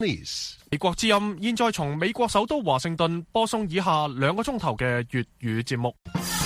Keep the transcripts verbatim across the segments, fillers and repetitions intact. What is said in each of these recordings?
美國之音現在從美國首都華盛頓播送以下兩個鐘頭嘅粵語節目。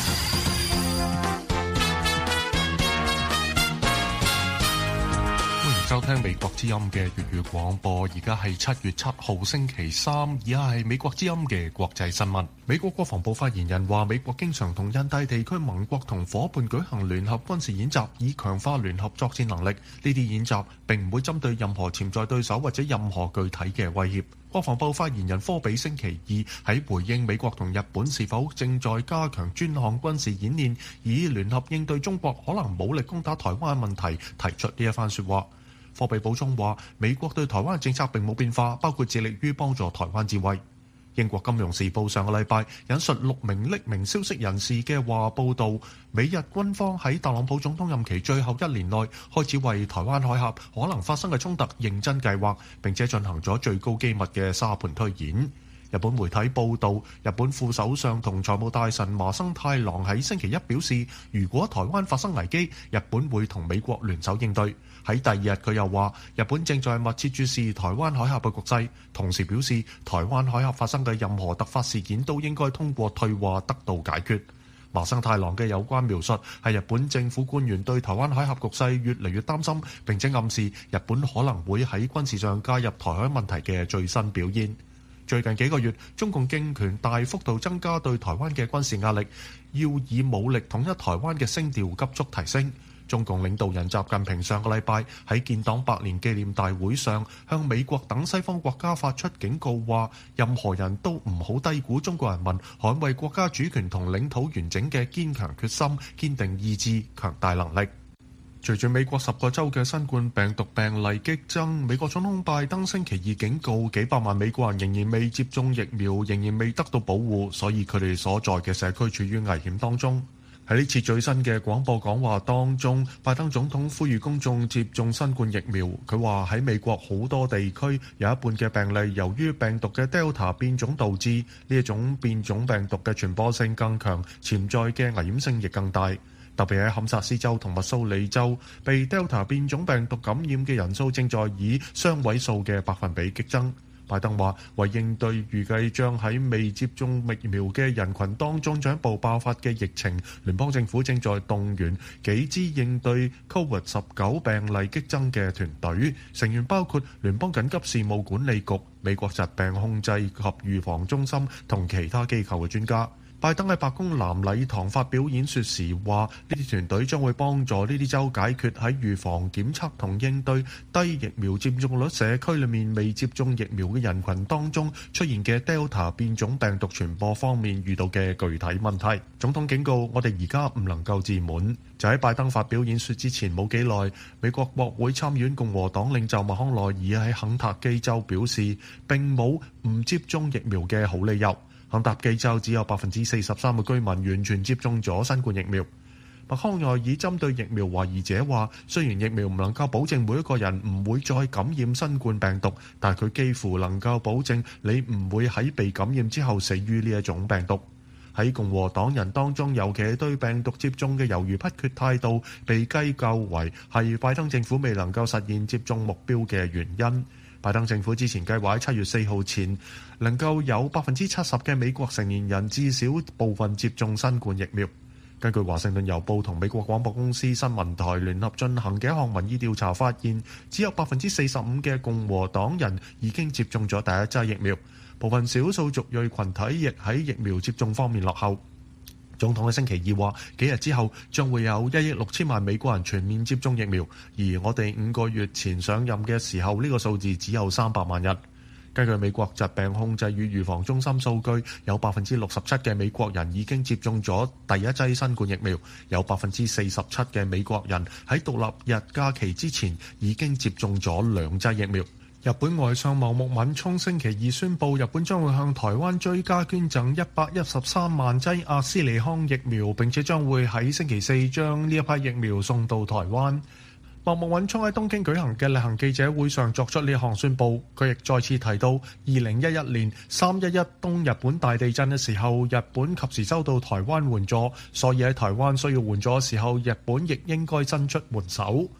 歡迎收聽美國之音嘅粵語廣播，而家係七月七號星期三，以下係美國之音嘅國際新聞。美國國防部發言人話，美國經常同印太地區盟國同夥伴舉行聯合軍事演習，以強化聯合作戰能力。呢啲演習並唔會針對任何潛在對手或者任何具體嘅威脅。國防部發言人科比星期二喺回應美國同日本是否正在加強專項軍事演練，以聯合應對中國可能武力攻打台灣問題，提出呢一番說話。科比補充話，美國對台灣政策並冇變化，包括致力於幫助台灣自衛。英國金融時報上個禮拜引述六名匿名消息人士嘅話報道，美日軍方喺特朗普總統任期最後一年內開始為台灣海峽可能發生嘅衝突認真計劃，並且進行咗最高機密嘅沙盤推演。日本媒體報道，日本副首相同財務大臣麻生太郎喺星期一表示，如果台灣發生危機，日本會同美國聯手應對。喺第二日，佢又話，日本正在密切注視台灣海峽嘅局勢，同時表示，台灣海峽發生嘅任何突發事件都應該通過對話得到解決。麻生太郎嘅有關描述係日本政府官員對台灣海峽局勢越嚟越擔心，並且暗示日本可能會喺軍事上介入台海問題嘅最新表現。最近幾個月，中共政權大幅度增加對台灣嘅軍事壓力，要以武力統一台灣嘅聲調急速提升。中共領導人習近平上個禮拜喺建黨百年紀念大會上向美國等西方國家發出警告，話任何人都唔好低估中國人民捍衛國家主權同領土完整嘅堅強決心、堅定意志、強大能力。隨住美國十個州嘅新冠病毒病例激增，美國總統拜登星期二警告，幾百萬美國人仍然未接種疫苗，仍然未得到保護，所以佢哋所在嘅社區處於危險當中。喺呢次最新嘅廣播講話當中，拜登總統呼籲公眾接種新冠疫苗。佢話喺美國好多地區有一半嘅病例由於病毒嘅 Delta 變種導致，呢一種變種病毒嘅傳播性更強，潛在嘅危險性亦更大。特別喺堪薩斯州同密蘇里州，被 Delta 變種病毒感染嘅人數正在以雙位數嘅百分比激增。拜登話，為應對預計將喺未接種疫苗嘅人群當中進一步爆發嘅疫情，聯邦政府正在動員幾支應對 COVID 十九 病例激增嘅團隊，成員包括聯邦緊急事務管理局、美國疾病控制及預防中心同其他機構嘅專家。拜登喺白宮藍禮堂發表演說時話，呢啲團隊將會幫助呢啲州解決喺預防、檢測同應對低疫苗接種率社區裏面未接種疫苗嘅人群當中出現嘅 Delta 變種病毒傳播方面遇到嘅具體問題。總統警告，我哋而家唔能夠自滿。就喺拜登發表演說之前冇幾耐，美國國會參議院共和黨領袖麥康奈爾喺肯塔基州表示，並冇唔接種疫苗嘅好理由。肯塔基州只有百分之四十三嘅居民完全接種咗新冠疫苗。麥康奈爾針對疫苗懷疑者話，雖然疫苗唔能夠保證每一個人唔會再感染新冠病毒，但佢幾乎能夠保證你唔會喺被感染之後死於呢一種病毒。喺共和黨人當中，尤其係對病毒接種嘅猶豫不決態度，被計較為係拜登政府未能夠實現接種目標嘅原因。拜登政府之前計劃喺七月四號前能夠有百分之七十嘅美國成年人至少部分接種新冠疫苗。根據華盛頓郵報同美國廣播公司新聞台聯合進行嘅一項民意調查發現，只有百分之四十五嘅共和黨人已經接種咗第一劑疫苗，部分少數族裔群體亦喺疫苗接種方面落後。總統喺星期二話，幾日之後將會有一億六千萬美國人全面接種疫苗，而我哋五個月前上任嘅時候，呢個數字只有三百萬人。根據美國疾病控制與預防中心數據，有百分之六十七嘅美國人已經接種咗第一劑新冠疫苗，有百分之四十七嘅美國人喺獨立日假期之前已經接種咗兩劑疫苗。日本外相茂木敏充星期二宣布，日本將會向台灣追加捐贈一百一十三萬劑阿斯利康疫苗，並且將會喺星期四將呢一批疫苗送到台灣。茂木敏充喺東京舉行嘅例行記者會上作出呢項宣布，佢亦再次提到二零一一年三一一東日本大地震嘅時候，日本及時收到台灣援助，所以喺台灣需要援助嘅時候，日本亦應該伸出援手。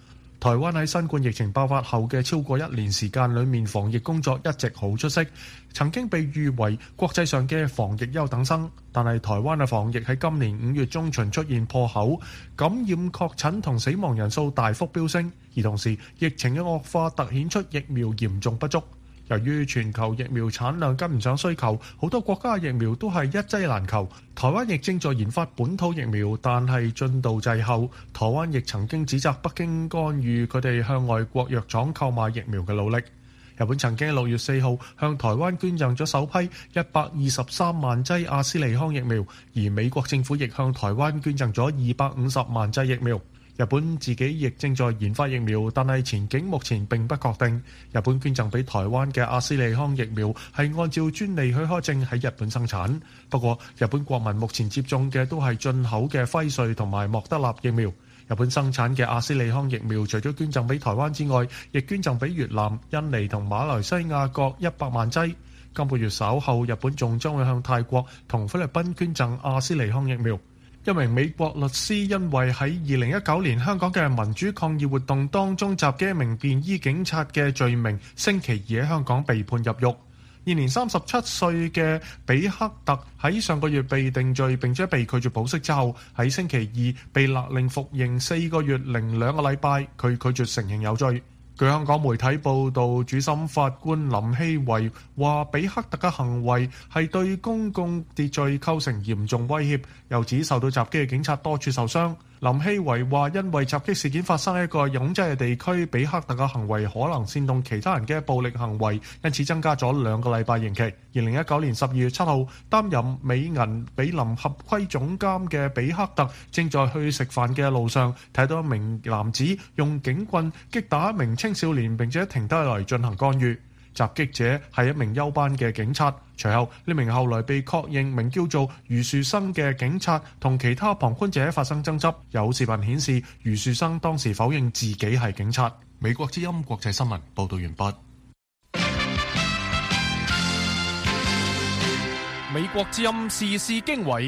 台灣喺新冠疫情爆發後嘅超過一年時間裏面，防疫工作一直好出色，曾經被譽為國際上嘅防疫優等生。但係台灣嘅防疫喺今年五月中旬出現破口，感染確診同死亡人數大幅飆升，而同時疫情嘅惡化突顯出疫苗嚴重不足。由於全球疫苗產量跟唔上需求，好多國家嘅疫苗都係一劑難求。台灣亦正在研發本土疫苗，但係進度滯後。台灣亦曾經指責北京干預佢哋向外國藥廠購買疫苗嘅努力。日本曾經喺六月四號向台灣捐贈咗首批一百二十三萬劑阿斯利康疫苗，而美國政府亦向台灣捐贈咗二百五十萬劑疫苗。日本自己亦正在研發疫苗，但係前景目前並不確定。日本捐贈俾台灣嘅阿斯利康疫苗係按照專利許可證喺日本生產，不過日本國民目前接種嘅都係進口嘅輝瑞同埋莫德納疫苗。日本生產嘅阿斯利康疫苗除咗捐贈俾台灣之外，亦捐贈俾越南、印尼同馬來西亞各一百萬劑。今個月稍後，日本仲將會向泰國同菲律賓捐贈阿斯利康疫苗。一名美國律師因為喺二零一九年香港嘅民主抗議活動當中襲擊一名便衣警察嘅罪名，星期二喺香港被判入獄。現年三十七歲嘅比克特喺上個月被定罪並且被拒絕保釋之後，喺星期二被勒令服刑四個月零兩個禮拜，佢拒絕承認有罪。據香港媒體報道，主審法官林希維話比克特嘅行為係對公共秩序構成嚴重威脅，又指受到襲擊嘅警察多處受傷。林希維話因為襲擊事件發生喺一個擁擠嘅地區，比克特嘅行為可能煽動其他人嘅暴力行為，因此增加咗兩個禮拜刑期。二零一九年十二月七號，擔任美銀比林合規總監嘅比克特正在去食飯嘅路上，睇到一名男子用警棍擊打一名青少年，並且停低嚟進行干預。襲擊者係一名休班嘅警察，隨後呢名後來被確認名叫做余樹生嘅警察同其他旁觀者發生爭執。有視頻顯示余樹生當時否認自己係警察。美國之音國際新聞報道完畢。 美國之音時事經緯。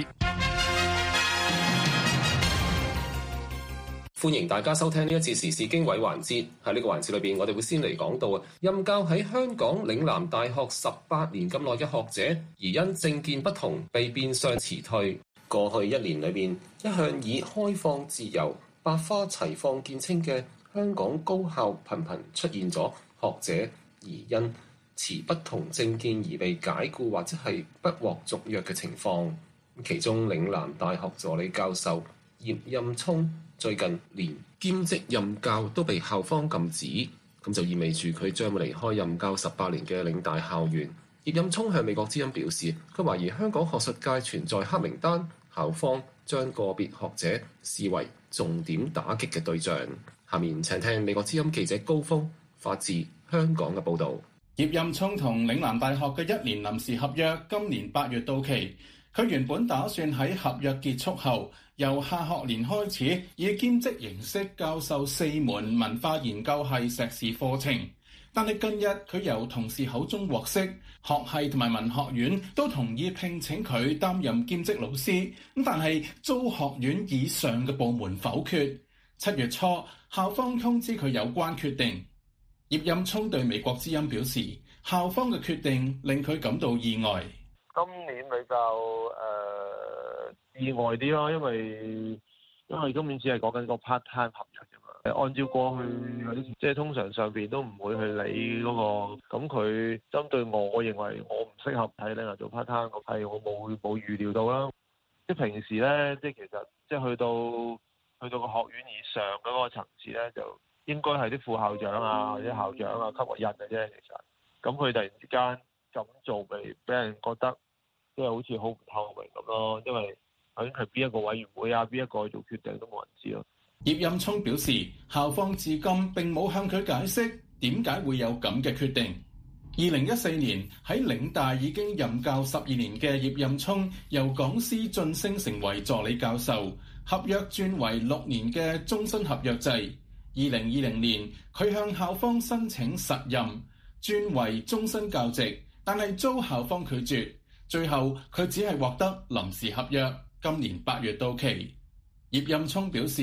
歡迎大家收聽呢一次時事經緯環節。喺呢個環節裏邊，我哋會先嚟講到啊，任教喺香港嶺南大學十八年咁耐嘅學者，而因政見不同被變相辭退。過去一年裏邊，一向以開放自由、百花齊放見稱嘅香港高校，頻頻出現咗學者而因持不同政見而被解僱或者係不獲續約嘅情況。其中嶺南大學助理教授葉蔭聰最近連兼職任教都被校方禁止，咁就意味住佢將會離開任教十八年嘅嶺大校園。葉蔭聰向美國之音表示，佢懷疑香港學術界存在黑名單，校方將個別學者視為重點打擊嘅對象。下面請聽美國之音記者高峰發自香港嘅報導。 葉蔭聰同嶺南大學嘅一年臨時合約今年八月到期，佢原本打算喺合約結束後，由下學年開始以兼職形式教授四門文化研究系碩士課程，但係近日佢由同事口中獲悉，學系同埋文學院都同意聘請佢擔任兼職老師，咁但係遭學院以上嘅部門否決。七月初，校方通知佢有關決定。葉蔭聰對美國之音表示，校方嘅決定令佢感到意外。 今年比較誒、呃、意外啲咯，因為因為今年只係講緊個 part time 合約啫嘛。按照過去即係通常上邊都唔會去理嗰、那個，咁佢針對我，我認為我唔適合睇咧做 part time，係我冇冇預料到啦。即係平時咧，即係其實即係去到去到個學院以上嗰個層次咧，就應該係啲副校長啊或者校長啊級個人嘅啫。其實咁佢突然之間咁做，咪俾人覺得即係好似好唔透明咁咯，因為究竟係邊一個委員會啊，邊一個做決定都冇人知咯。 葉蔭聰表示，校方至今並冇向佢解釋點解會有咁嘅決定。二零一四年喺嶺大已經任教十二年嘅葉蔭聰，由講師晉升成為助理教授，合約轉為六年嘅終身合約制。二零二零年，佢向校方申請實任，轉為終身教職，但係遭校方拒絕。最後佢只係獲得臨時合約，今年八月到期。葉蔭聰表示，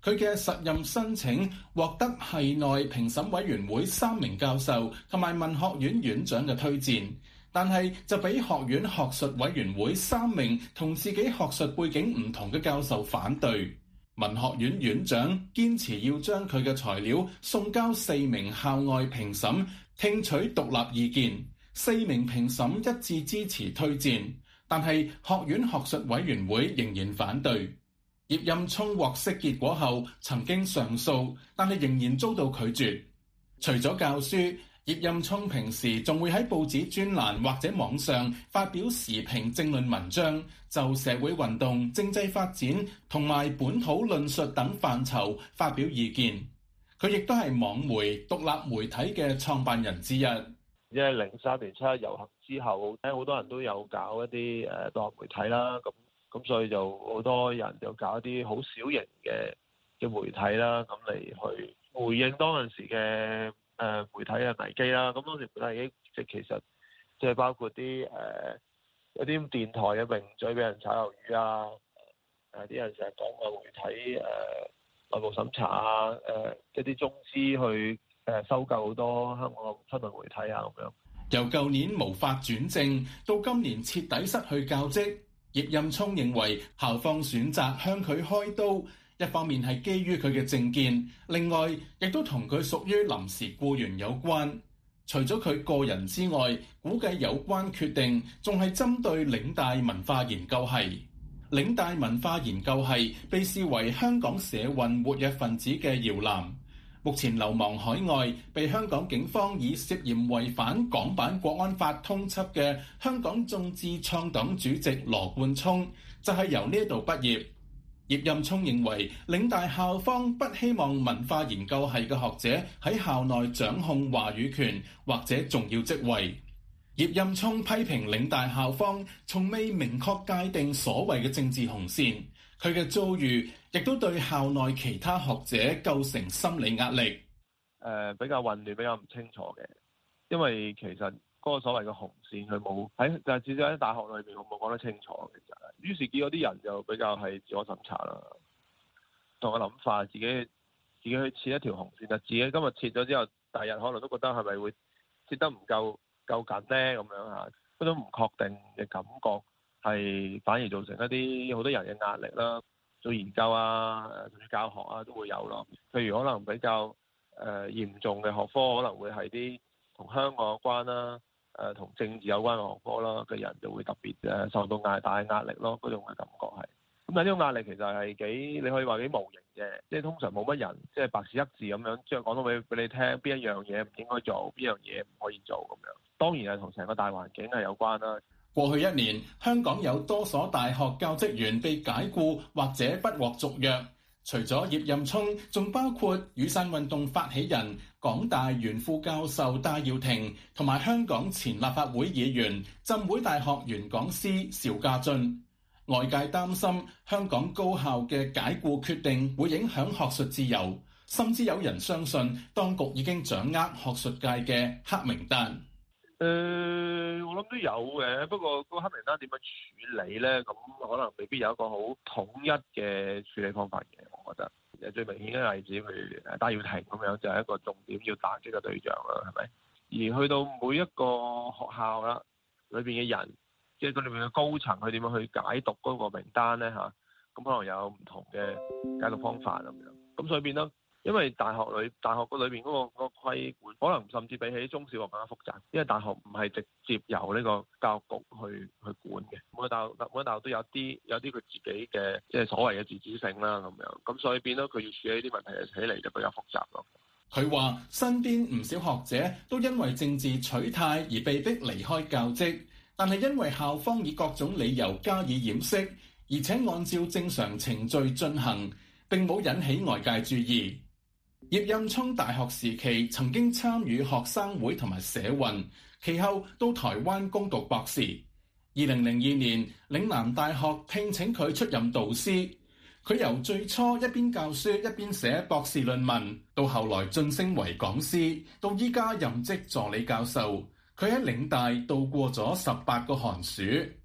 佢嘅實任申請獲得系內評審委員會三名教授同埋文學院院長嘅推薦，但係就俾學院學術委員會三名同自己學術背景唔同嘅教授反對。文學院院長堅持要將佢嘅材料送交四名校外評審聽取獨立意見，四名評審一致支持推薦，但係學院學術委員會仍然反對。葉蔭聰獲悉結果後曾經上訴，但係仍然遭到拒絕。除咗教書，葉蔭聰平時仲會喺報紙專欄或者網上發表時評政論文章，就社會運動、政制發展同埋本土論述等範疇發表意見。佢亦都係網媒獨立媒體嘅創辦人之一。 因為零三年七一遊行之後，咧好多人都有搞一啲誒獨立媒體啦，咁咁所以就好多人就搞一啲好小型嘅嘅媒體啦，咁嚟去回應當陣時嘅誒、呃、媒體嘅危機啦。咁當時媒體危機即係其實即係包括啲誒、呃、有啲電台嘅名嘴俾人炒魷魚啊，誒啲人成日講個媒體誒內部審查啊，誒、呃、一啲中資去誒收購好多香港嘅新聞媒體啊咁樣。 由舊年無法轉正到今年徹底失去教職，葉蔭聰認為校方選擇向佢開刀，一方面係基於佢嘅政見，另外亦都同佢屬於臨時僱員有關。除咗佢個人之外，估計有關決定仲係針對嶺大文化研究系。嶺大文化研究系被視為香港社運活躍分子嘅搖籃，目前流亡海外，被香港警方以涉嫌違反港版國安法通緝嘅香港眾志創黨主席羅冠聰，就係由呢一度畢業。葉蔭聰認為，嶺大校方不希望文化研究系嘅學者喺校內掌控話語權或者重要職位。葉蔭聰批評嶺大校方從未明確界定所謂嘅政治紅線，佢嘅遭遇亦都對校內其他學者構成心理壓力。誒、 呃、比較混亂，比較唔清楚嘅，因為其實嗰個所謂嘅紅線佢冇喺，就係至少喺大學裏面，我冇講得清楚。其實，於是見到啲人就比較係自我審查啦，同個諗法，自己自己去設一條紅線，但自己今日設咗之後，第日可能都覺得係咪會設得唔夠夠緊咧？咁樣嚇，嗰種唔確定嘅感覺係反而造成一啲好多人嘅壓力啦。做研究啊，甚至教學啊，都會有咯。譬如可能比較誒、呃、嚴重嘅學科，可能會係啲同香港有關啦，誒、呃、同政治有關嘅學科啦，嘅人就會特別誒受到壓大壓力咯。嗰種嘅感覺係。咁但係呢種壓力其實係幾，你可以話幾無形嘅，即係通常冇乜人即係白紙一字咁樣，即係講到俾俾你聽，邊一樣嘢唔應該做，邊樣嘢唔可以做咁樣。當然係同成個大環境係有關啦。 過去一年，香港有多所大學教職員被解僱或者不獲續約。除咗葉蔭聰，仲包括雨傘運動發起人、港大原副教授戴耀廷，同埋香港前立法會議員、浸會大學原講師邵家臻。外界擔心香港高校嘅解僱決定會影響學術自由，甚至有人相信當局已經掌握學術界嘅黑名單。 誒、呃，我諗都有嘅，不過個黑名單點樣處理咧？咁可能未必有一個好統一嘅處理方法嘅。我覺得最明顯嘅例子，譬如戴耀廷咁樣，就係、是、一個重點要打擊嘅對象啦，係咪？而去到每一個學校啦，裏邊嘅人，即係佢裏邊嘅高層，佢點樣去解讀嗰個名單咧？嚇、啊，咁可能有唔同嘅解讀方法咁樣。咁所以變得。因為大學裏大學嗰裏邊嗰個嗰個規管，可能甚至比起中小學更加複雜。因為大學唔係直接由呢個教育局去去管嘅，每個大學每個大學都有啲有啲佢自己嘅即係所謂嘅自主性啦咁樣。咁所以變咗佢要處理呢啲問題起嚟就比較複雜咯。 佢話身邊唔少學者都因為政治取態而被逼離開教職，但係因為校方以各種理由加以掩飾，而且按照正常程序進行，並冇引起外界注意。葉蔭聰大學時期曾經參與學生會同埋社運，其後到台灣攻讀博士。二零零二年，嶺南大學聘請佢出任導師。佢由最初一邊教書一邊寫博士論文，到後來晉升為講師，到依家任職助理教授。佢喺嶺大度過咗十八個寒暑。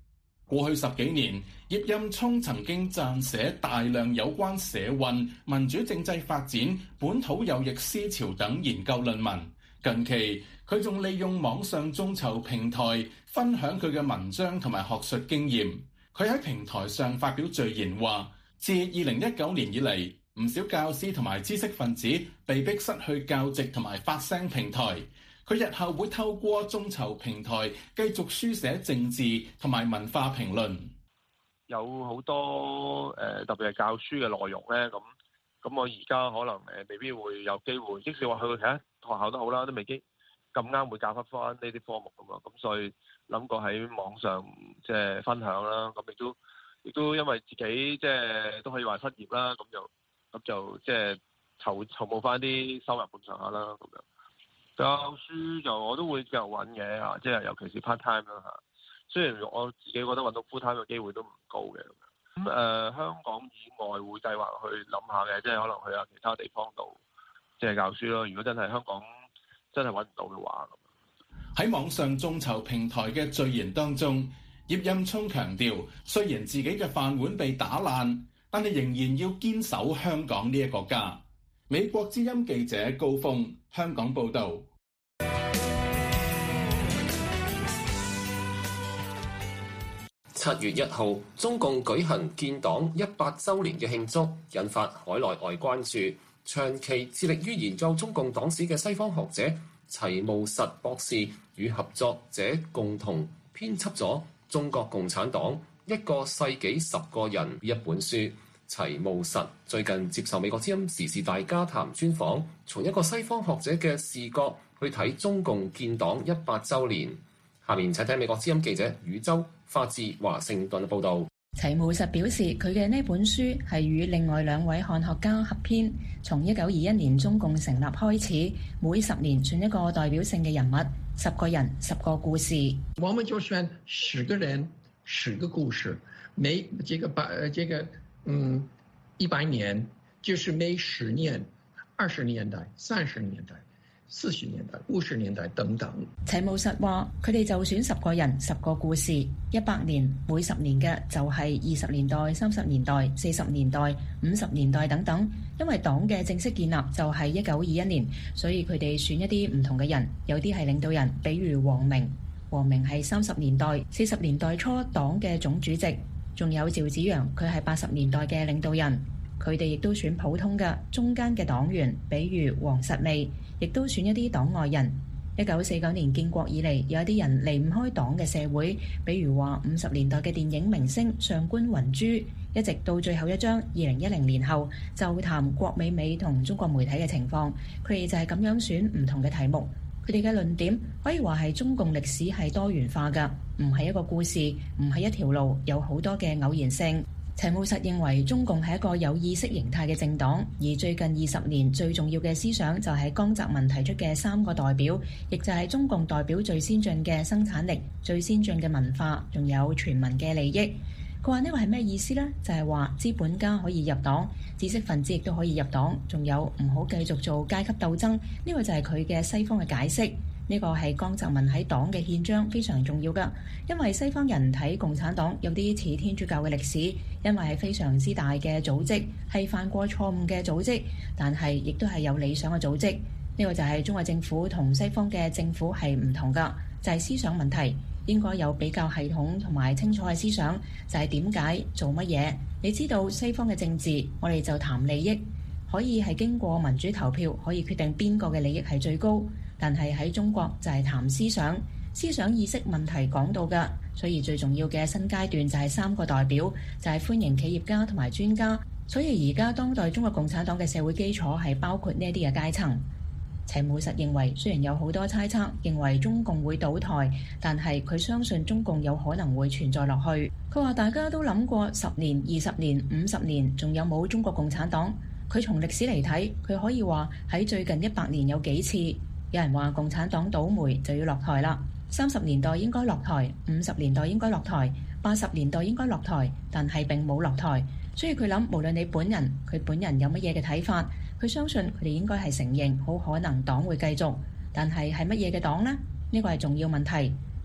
過去十幾年，葉蔭聰曾經撰寫大量有關社運、民主政制發展、本土右翼思潮等研究論文。近期，佢仲利用網上眾籌平台分享佢嘅文章同埋學術經驗。佢喺平台上發表序言話，自二零一九年以嚟，唔少教師同埋知識分子被迫失去教席同埋發聲平台。佢日後會透過眾籌平台繼續書寫政治同埋文化評論。 有好多誒、呃，特別係教書嘅內容咧，咁咁我而家可能誒、呃、未必會有機會，即使話去睇下學校都好啦，都未必咁啱會教翻翻呢啲科目噶嘛。咁所以諗過喺網上即係分享啦，咁亦都亦都因為自己即係都可以話失業啦，咁就咁就即係籌籌募翻啲收入咁上下啦，咁樣。教書就我都會繼續揾嘅嚇，即係尤其是 part time 啦嚇。雖然我自己覺得揾到 full time 嘅機會都唔高嘅咁樣。咁誒、呃、香港以外會計劃去諗下嘅，即係可能去下其他地方度即係教書咯。如果真係香港真係揾唔到嘅話， 喺網上眾籌平台嘅序言當中，葉蔭聰強調，雖然自己嘅飯碗被打爛，但係仍然要堅守香港呢一個家。美國之音記者高峰香港報導。 七月一號，中共舉行建黨一百週年嘅慶祝，引發海內外關注。長期致力於研究中共黨史嘅西方學者齊慕實博士與合作者共同編輯咗《中國共產黨一個世紀十個人》呢一本書。齊慕實最近接受美國之音時事大家談專訪，從一個西方學者嘅視角去睇中共建黨一百週年。下面請睇美國之音記者宇宙發自華盛頓嘅報導。 齊慕實表示，佢嘅呢本書係與另外兩位漢學家合編，從一九二一年中共成立開始，每十年選一個代表性嘅人物，十個人十個故事。 我們就選十個人十個故事，每這個百這個嗯一百年，就是每十年、二十年代、三十年代、四十年代、五十年代等等。 齊慕實話：佢哋就選十個人、十個故事，一百年每十年嘅就係二十年代、三十年代、四十年代、五十年代等等。因為黨嘅正式建立就係一九二一年，所以佢哋選一啲唔同嘅人，有啲係領導人，比如王明。王明係三十年代、四十年代初黨嘅總主席。仲有趙紫陽，佢係八十年代嘅領導人，佢哋亦都選普通嘅中間嘅黨員，比如黃實未，亦都選一啲黨外人。一九四九年建國以嚟，有一啲人離唔開黨嘅社會，比如話五十年代嘅電影明星上官雲珠，一直到最後一章二零一零年後，就談郭美美同中國媒體嘅情況，佢哋就係咁樣選唔同嘅題目。佢哋嘅論點可以話係中共歷史係多元化㗎，唔係一個故事，唔係一條路，有好多嘅偶然性。齊慕實認為中共係一個有意識形態嘅政黨，而最近二十年最重要嘅思想就係江澤民提出嘅三個代表，亦就係中共代表最先進嘅生產力、最先進嘅文化，仲有全民嘅利益。佢話呢個係咩意思呢？就係話資本家可以入黨，知識分子亦都可以入黨，仲有唔好繼續做階級鬥爭。呢個就係佢嘅西方嘅解釋。呢個係江澤民喺黨嘅憲章非常重要㗎，因為西方人睇共產黨有啲似天主教嘅歷史，因為係非常之大嘅組織，係犯過錯誤嘅組織，但係亦都係有理想嘅組織。呢個就係中國政府同西方嘅政府係唔同㗎，就係思想問題。應該有比較系統同埋清楚嘅思想，就係點解做乜嘢。你知道西方嘅政治，我哋就談利益，可以係經過民主投票，可以決定邊個嘅利益係最高。但係喺中國就係談思想，思想意識問題講到㗎，所以最重要嘅新階段就係三個代表，就係歡迎企業家同埋專家。所以而家當代中國共產黨嘅社會基礎係包括呢一啲嘅階層。齊慕實認為，雖然有好多猜測認為中共會倒台，但係佢相信中共有可能會存在落去。佢話大家都諗過十年、二十年、五十年，仲有冇中國共產黨？佢從歷史嚟睇，佢可以話喺最近一百年有幾次，有人話共產黨倒霉就要落台啦。三十年代應該落台，五十年代應該落台，八十年代應該落台，但係並冇落台。所以佢諗，無論你本人佢本人有乜嘢嘅睇法，佢相信佢哋應該係承認好可能黨會繼續，但係係乜嘢嘅黨呢？呢個係重要問題。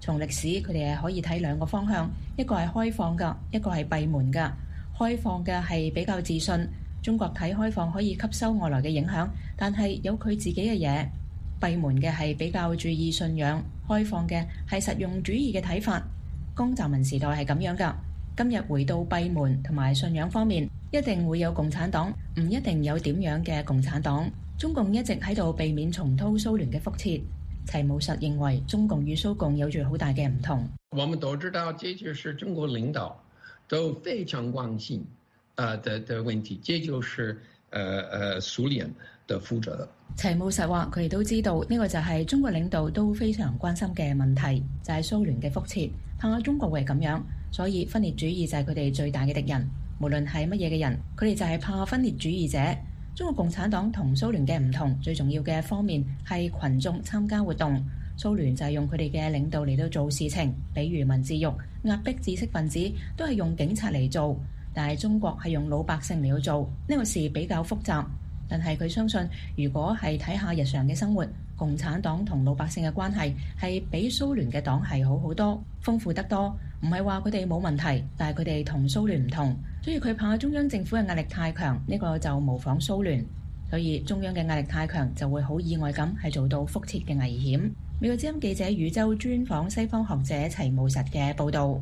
從歷史佢哋係可以睇兩個方向，一個係開放㗎，一個係閉門㗎。開放嘅係比較自信，中國睇開放可以吸收外來嘅影響，但係有佢自己嘅嘢。閉門嘅係比較注意信仰，開放嘅係實用主義嘅睇法。江澤民時代係咁樣㗎，今日回到閉門同埋信仰方面，一定會有共產黨，唔一定有點樣嘅共產黨。中共一直喺度避免重蹈蘇聯嘅覆轍。齊武實認為中共與蘇共有住好大嘅唔同。 我們都知道，這就是中國領導都非常關心啊的的問題，這就是呃呃蘇聯的負責。 齊武實話：佢哋都知道呢個就係中國領導都非常關心嘅問題，就係蘇聯嘅覆轍。怕中國會係咁樣，所以分裂主義就係佢哋最大嘅敵人。無論係乜嘢嘅人，佢哋就係怕分裂主義者。中國共產黨同蘇聯嘅唔同，最重要嘅方面係群眾參加活動。蘇聯就係用佢哋嘅領導嚟到做事情，比如文字獄、壓迫知識分子，都係用警察嚟做。但係中國係用老百姓嚟到做，呢個事比較複雜。但係佢相信，如果係睇下日常嘅生活，共產黨同老百姓嘅關係係比蘇聯嘅黨係好好多，豐富得多。唔係話佢哋冇問題，但係佢哋同蘇聯唔同，所以佢怕中央政府嘅壓力太強，呢個就模仿蘇聯。所以中央嘅壓力太強，就會好意外咁係做到覆轍嘅危險。美國之音記者宇宙專訪西方學者齊武實嘅報導。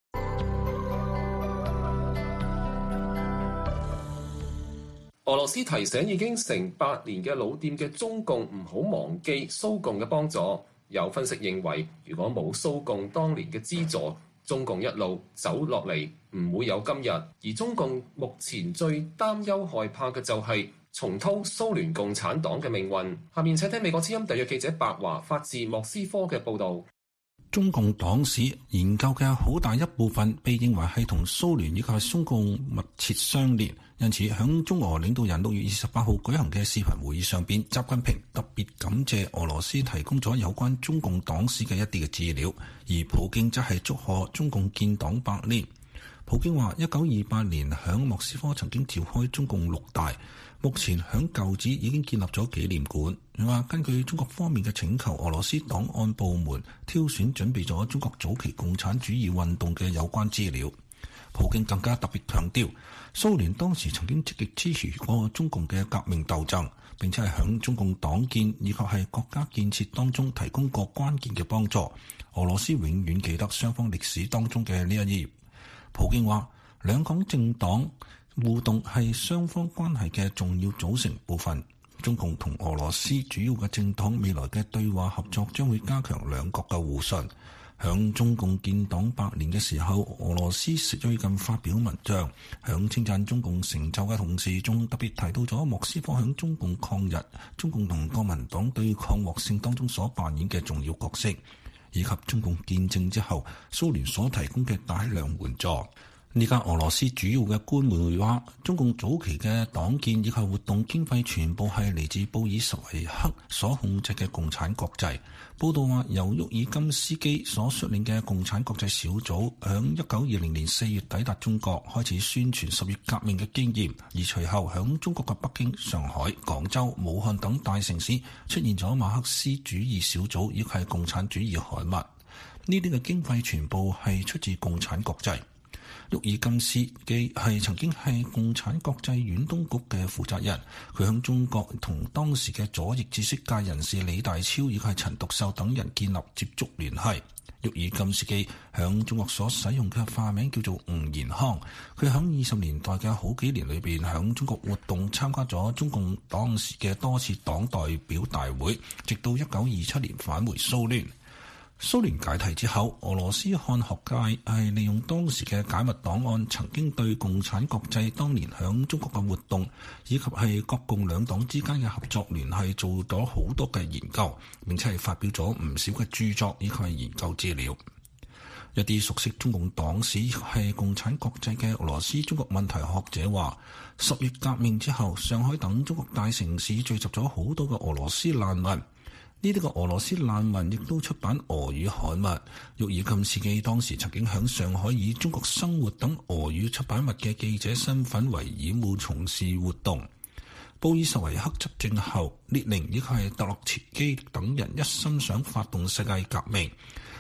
俄羅斯提醒已經成百年嘅老店嘅中共唔好忘記蘇共嘅幫助。有分析認為，如果冇蘇共當年嘅資助，中共一路走落嚟唔會有今日。而中共目前最擔憂害怕嘅就係重蹈蘇聯共產黨嘅命運。下面請聽美國之音特約記者白華發自莫斯科嘅報導。 中共黨史研究嘅好大一部分被認為係同蘇聯以及中共密切相連，因此響中俄領導人六月二十八號舉行嘅視頻會議上邊，習近平特別感謝俄羅斯提供咗有關中共黨史嘅一啲嘅資料，而普京則係祝賀中共建黨百年。普京話：一九二八年響莫斯科曾經召開中共六大，目前響舊址已經建立咗紀念館。佢話根據中國方面嘅請求，俄羅斯檔案部門挑選準備咗中國早期共產主義運動嘅有關資料。普京更加特別強調，蘇聯當時曾經積極支持過中共嘅革命鬥爭，並且係響中共黨建以及係國家建設當中提供過關鍵嘅幫助。俄羅斯永遠記得雙方歷史當中嘅呢一頁。普京話：兩黨政黨互動係雙方關係嘅重要組成部分。中共同俄羅斯主要嘅政黨未來嘅對話合作將會加強兩國嘅互信。響中共建黨百年嘅時候，俄羅斯最近發表文章，響稱讚中共成就嘅同時，仲特別提到咗莫斯科響中共抗日、中共同國民黨對抗獲勝當中所扮演嘅重要角色，以及中共建政之後蘇聯所提供嘅大量援助。呢家俄羅斯主要嘅官媒話，中共早期嘅黨建以及活動經費全部係嚟自布爾什維克所控制嘅共產國際。報道話，由沃爾金斯基所率領嘅共產國際小組響一九二零年四月抵達中國，開始宣傳十月革命嘅經驗，而隨後響中國嘅北京、上海、廣州、武漢等大城市出現咗馬克思主義小組以及係共產主義刊物。呢啲嘅經費全部係出自共產國際。沃爾金斯基係曾經係共產國際遠東局嘅負責人，佢響中國同當時嘅左翼知識界人士李大釗以及係陳獨秀等人建立接觸聯繫。沃爾金斯基響中國所使用嘅化名叫做吳延康，佢響二十年代嘅好幾年裏邊響中國活動，參加咗中共當時嘅多次黨代表大會，直到一九二七年返回蘇聯。蘇聯解體之後，俄羅斯漢學界係利用當時嘅解密檔案，曾經對共產國際當年響中國嘅活動，以及係國共兩黨之間嘅合作聯繫做咗好多嘅研究，並且係發表咗唔少嘅著作以及係研究資料。一啲熟悉中共黨史係共產國際嘅俄羅斯中國問題學者話，十月革命之後，上海等中國大城市聚集咗好多嘅俄羅斯難民。呢啲個俄羅斯難民亦都出版俄語刊物。沃爾金斯基當時曾經喺上海以中國生活等俄語出版物嘅記者身份為掩護從事活動。布爾什維克執政後，列寧以及係特洛茨基等人一心想發動世界革命。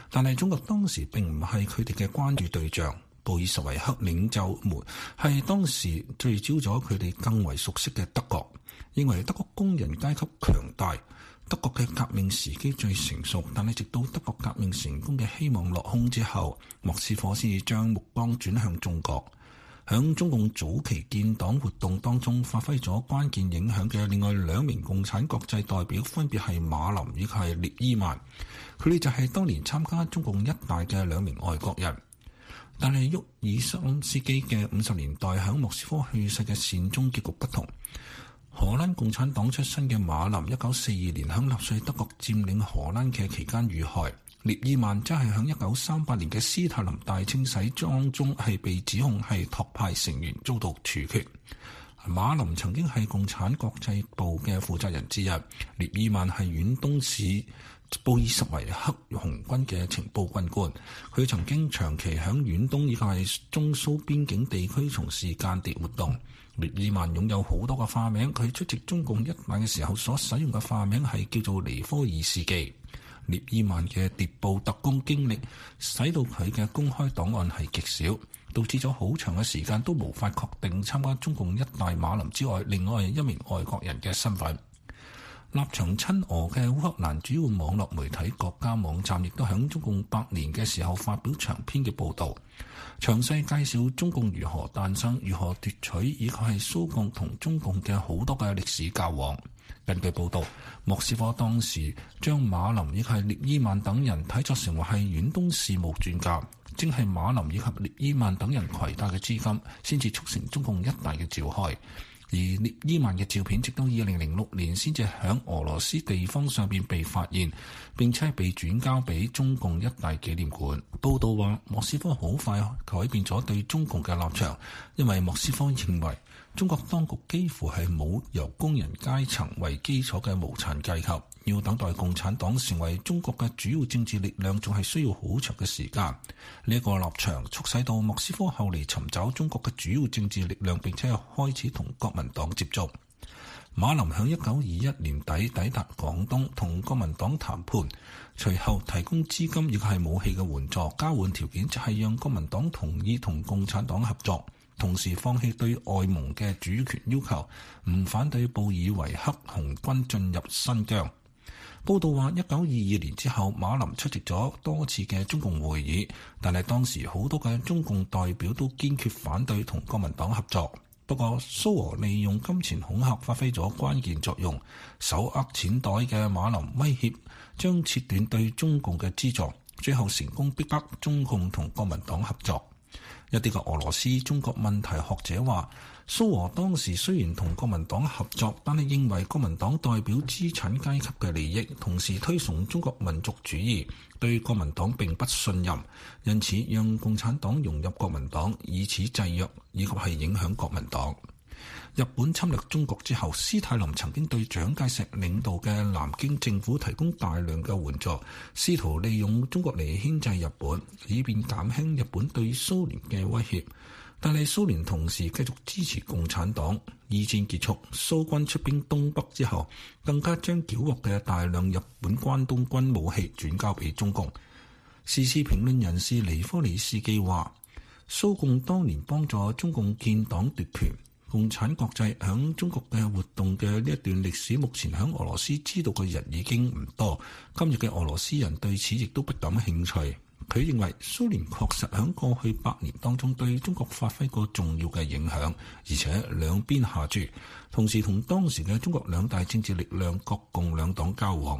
但係中國當時並唔係佢哋嘅關注對象。布爾什維克領袖們係當時聚焦咗佢哋更為熟悉嘅德國，認為德國工人階級強大，德國嘅革命時機最成熟。但係直到德國革命成功嘅希望落空之後，莫斯科先至將目光轉向中國。響中共早期建黨活動當中發揮咗關鍵影響嘅另外兩名共產國際代表，分別係馬林以及係列伊曼。佢哋就係當年參加中共一大嘅兩名外國人。但係沃爾什斯基嘅五十年代響莫斯科去世嘅善終結局不同。荷蘭共產黨出身嘅馬林，一九四二年響納粹德國佔領荷蘭嘅期間遇害。列伊曼則係響一九三八年嘅斯大林大清洗當中係被指控係托派成員，遭到處決。馬林曾經係共產國際部嘅負責人之一，列伊曼係遠東市布爾什維克紅軍嘅情報軍官，佢曾經長期響遠東以及係中蘇邊境地區從事間諜活動。列伊曼擁有好多個化名，佢出席中共一大嘅時候所使用嘅化名係叫做尼科爾斯基。列伊曼嘅諜報特工經歷使到佢嘅公開檔案係極少，導致咗好長嘅時間都無法確定參加中共一大馬林之外另外一名外國人嘅身份。立場親俄嘅烏克蘭主要網絡媒體國家網站亦都喺中共百年嘅時候發表長篇嘅報導，詳細介紹中共如何誕生、如何奪取，以及係蘇共同中共嘅好多嘅歷史交往。根據報導，莫斯科當時將馬林以及列伊曼等人睇作成為係遠東事務專家，正係馬林以及列伊曼等人攜帶嘅資金，先至促成中共一大嘅召開。而列伊曼嘅照片直到二零零六年先至喺俄羅斯地方上邊被發現，並且係被轉交俾中共一大紀念館。報道話，莫斯科好快改變咗對中共嘅立場，因為莫斯科認為中國當局幾乎係冇由工人階層為基礎嘅無產階級，要等待共產黨成為中國嘅主要政治力量，仲係需要好長嘅時間。呢一個立場促使到莫斯科後嚟尋找中國嘅主要政治力量，並且開始同國民黨接觸。馬林響一九二一年底抵達廣東，同國民黨談判，隨後提供資金亦係武器嘅援助，交換條件就係讓國民黨同意同共產黨合作，同時放棄對外蒙嘅主權要求，唔反對布爾維克紅軍進入新疆。報道話，一九二二年之後，馬林出席咗多次嘅中共會議，但係當時好多嘅中共代表都堅決反對同國民黨合作。不過蘇俄利用金錢恐嚇發揮咗關鍵作用，手握錢袋嘅馬林威脅將切斷對中共嘅資助，最後成功逼迫中共同國民黨合作。一啲嘅俄羅斯中國問題學者話，蘇俄當時雖然同國民黨合作，但係認為國民黨代表資產階級嘅利益，同時推崇中國民族主義，對國民黨並不信任，因此讓共產黨融入國民黨，以此制約以及係影響國民黨。日本侵略中國之後，斯大林曾經對蔣介石領導嘅南京政府提供大量嘅援助，試圖利用中國嚟牽制日本，以便減輕日本對蘇聯嘅威脅。但係蘇聯同時繼續支持共產黨。二戰結束，蘇軍出兵東北之後，更加將繳獲嘅大量日本關東軍武器轉交俾中共。時事評論人士尼科里斯基話，蘇共當年幫助中共建黨奪權。共產國際響中國嘅活動嘅呢一段歷史，目前響俄羅斯知道嘅人已經唔多。今日嘅俄羅斯人對此亦都不感興趣。佢認為蘇聯確實響過去百年當中對中國發揮過重要嘅影響，而且兩邊下注，同時同當時嘅中國兩大政治力量國共兩黨交往。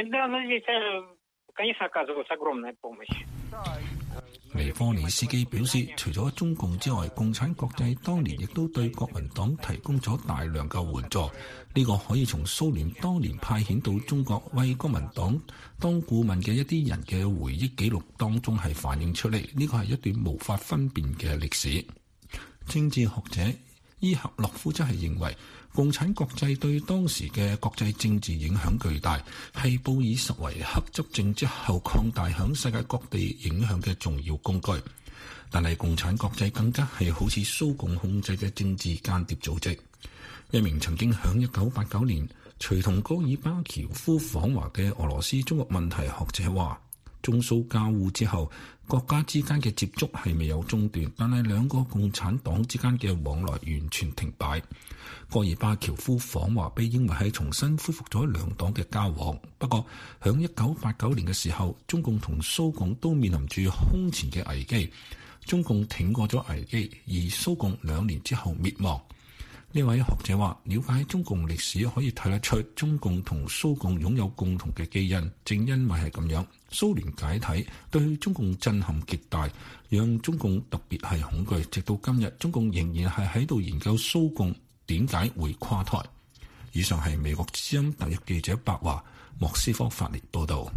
尼科尼斯基表示，除咗中共之外，共產國際當年亦都對國民黨提供咗大量嘅援助。呢個可以從蘇聯當年派遣到中國為國民黨當顧問嘅一啲人嘅回憶記錄當中係反映出嚟。呢個係一段無法分辨嘅歷史。政治學者伊赫洛夫則係認為，共產國際對當時嘅國際政治影響巨大，係布爾什維克執政之後擴大響世界各地影響嘅重要工具。但係共產國際更加係好似蘇共控制嘅政治間諜組織。一名曾經響一九八九年隨同戈爾巴喬夫訪華嘅俄羅斯中國問題學者話， 中蘇交惡之後，國家之間嘅接觸係未有中斷，但係兩個共產黨之間嘅往來完全停擺。戈爾巴喬夫訪華被認為係重新恢復咗兩黨嘅交往。不過，響一九八九年嘅時候，中共同蘇共都面臨住空前嘅危機。中共挺過咗危機，而蘇共兩年之後滅亡。呢位學者話，了解中共歷史可以睇得出，中共同蘇共擁有共同嘅基因。正因為係咁樣，蘇聯解體對中共震撼極大，讓中共特別係恐懼。直到今日，中共仍然係喺度研究蘇共點解會垮台。以上係美國之音特約記者白華莫斯科發嚟報導。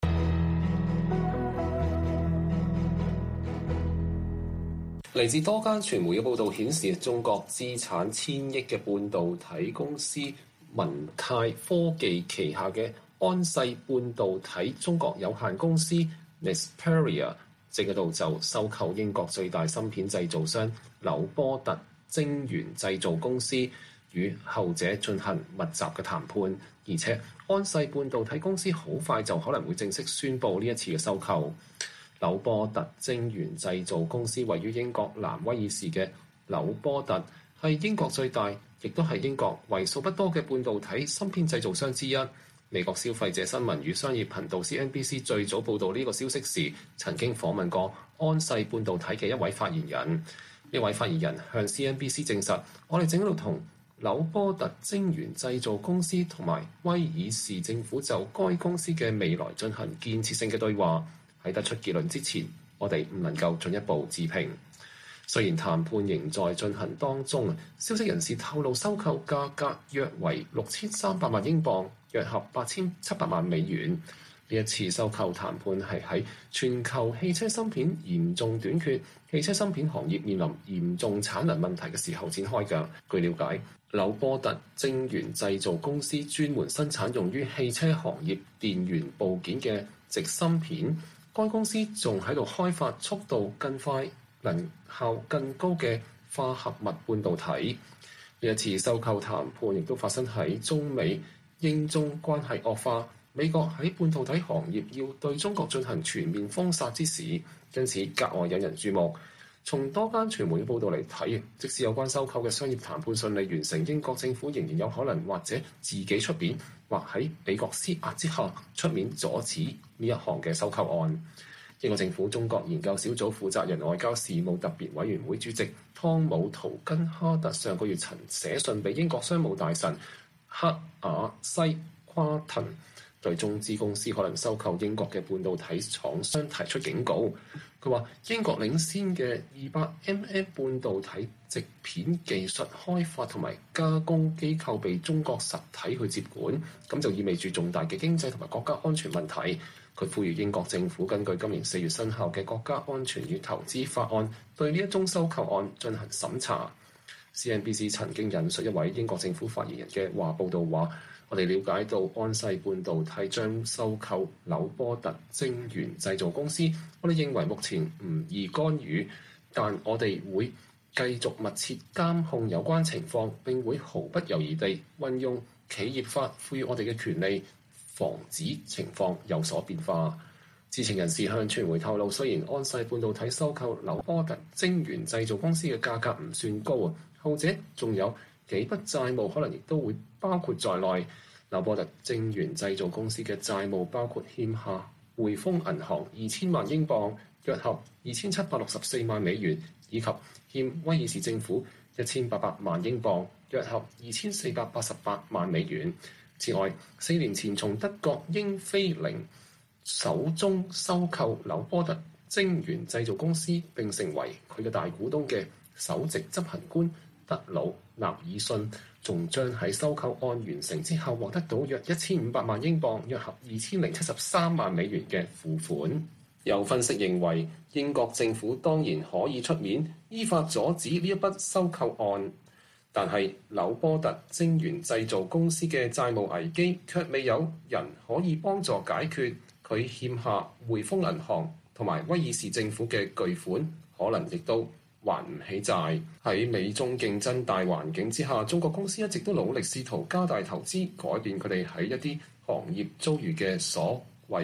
嚟自多間傳媒嘅報道顯示，中國資產千億嘅半導體公司文泰科技旗下嘅安世半導體中國有限公司 Nexperia 正喺度就收購英國最大芯片製造商紐波特晶圓製造公司，與後者進行密集嘅談判，而且安世半導體公司好快就可能會正式宣布呢一次嘅收購。紐波特晶圓製造公司位於英國南威爾士嘅紐波特係英國最大，亦都係英國為數不多嘅半導體芯片製造商之一。美國消費者新聞與商業頻道 C N B C 最早報導呢個消息時，曾經訪問過安世半導體嘅一位發言人。呢位發言人向 C N B C 證實，我哋正喺度同紐波特晶圓製造公司同埋威爾士政府就該公司嘅未來進行建設性嘅對話。喺得出結論之前，我哋唔能夠進一步置評。雖然談判仍在進行當中，消息人士透露收購價格約為六千三百萬英鎊，約合八千七百萬美元。呢一次收購談判係喺全球汽車芯片嚴重短缺、汽車芯片行業面臨嚴重產能問題嘅時候展開嘅。據了解，紐波特晶圓製造公司專門生產用於汽車行業電源部件嘅矽芯片。該公司仲喺度開發速度更快、能效更高嘅化合物半導體。呢一次收購談判亦都發生喺中美英中關係惡化，美國喺半導體行業要對中國進行全面封殺之時，因此格外引人注目。從多間傳媒嘅報道嚟睇，即使有關收購嘅商業談判順利完成，英國政府仍然有可能或者自己出面，或喺美國施壓之下出面阻止呢一項嘅收購案。英國政府中國研究小組負責人、外交事務特別委員會主席湯姆圖根哈特上個月曾寫信俾英國商務大臣克亞西夸滕，對中資公司可能收購英國嘅半導體廠商提出警告。佢話英國領先嘅二百 millimeter 半導體矽片技術開發同埋加工機構被中國實體去接管，咁就意味住重大嘅經濟同埋國家安全問題。佢呼籲英國政府根據今年四月生效嘅國家安全與投資法案，對呢一宗收購案進行審查。C N B C 曾經引述一位英國政府發言人嘅話報道話，我哋了解到安世半導體將收購紐波特晶圓製造公司，我哋認為目前唔宜干預，但我哋會繼續密切監控有關情況，並會毫不猶豫地運用企業法賦予我哋嘅權利，防止情況有所變化。知情人士向傳媒透露，雖然安世半導體收購紐波特晶圓製造公司嘅價格唔算高啊，後者仲有幾筆債務可能亦都會包括在內。紐波特晶圓製造公司嘅債務包括欠下匯豐銀行二千萬英鎊，約合二千七百六十四萬美元，以及欠威爾士政府一千八百萬英鎊，約合二千四百八十八萬美元。此外，四年前從德國英飛凌手中收購紐波特晶圓製造公司並成為佢嘅大股東嘅首席執行官德魯納爾遜，仲將喺收購案完成之後獲得到約一千五百萬英鎊，約合二千零七十三萬美元嘅付款。有分析認為，英國政府當然可以出面依法阻止呢一筆收購案，但係紐波特晶圓製造公司嘅債務危機卻未有人可以幫助解決。佢欠下匯豐銀行同埋威爾士政府嘅巨款，可能亦都還唔起債。喺美中競爭大環境之下，中國公司一直都努力試圖加大投資，改變佢哋喺一啲行業遭遇嘅所謂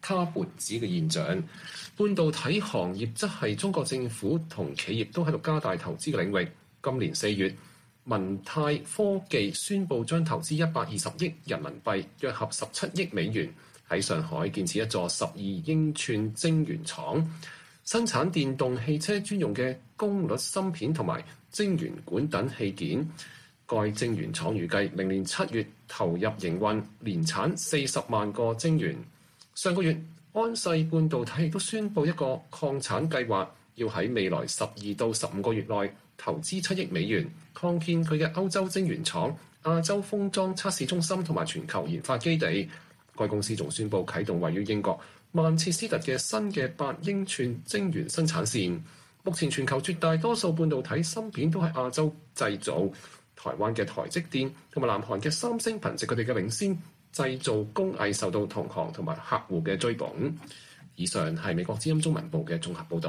卡脖子嘅現象。半導體行業則係中國政府同企業都喺度加大投資嘅領域。今年四月，文泰科技宣布將投資一百二十億人民幣，約合十七億美元，喺上海建設一座十二英寸晶圓廠，生產電動汽車專用嘅功率芯片同埋晶圓管等器件。該晶圓廠預計明年七月投入營運，年產四十萬個晶圓。上個月，安世半導體亦都宣布一個擴產計劃，要喺未來十二到十五個月內投資七億美元，擴建佢嘅歐洲晶圓廠、亞洲封裝測試中心同埋全球研發基地。該公司仲宣布啟動位於英國曼徹斯特嘅新嘅八英寸晶圓生產線。目前全球絕大多數半導體芯片都喺亞洲製造，台灣嘅台積電同埋南韓嘅三星憑藉佢哋嘅領先製造工藝受到同行同埋客戶嘅追捧。以上係美國之音中文部嘅綜合報導。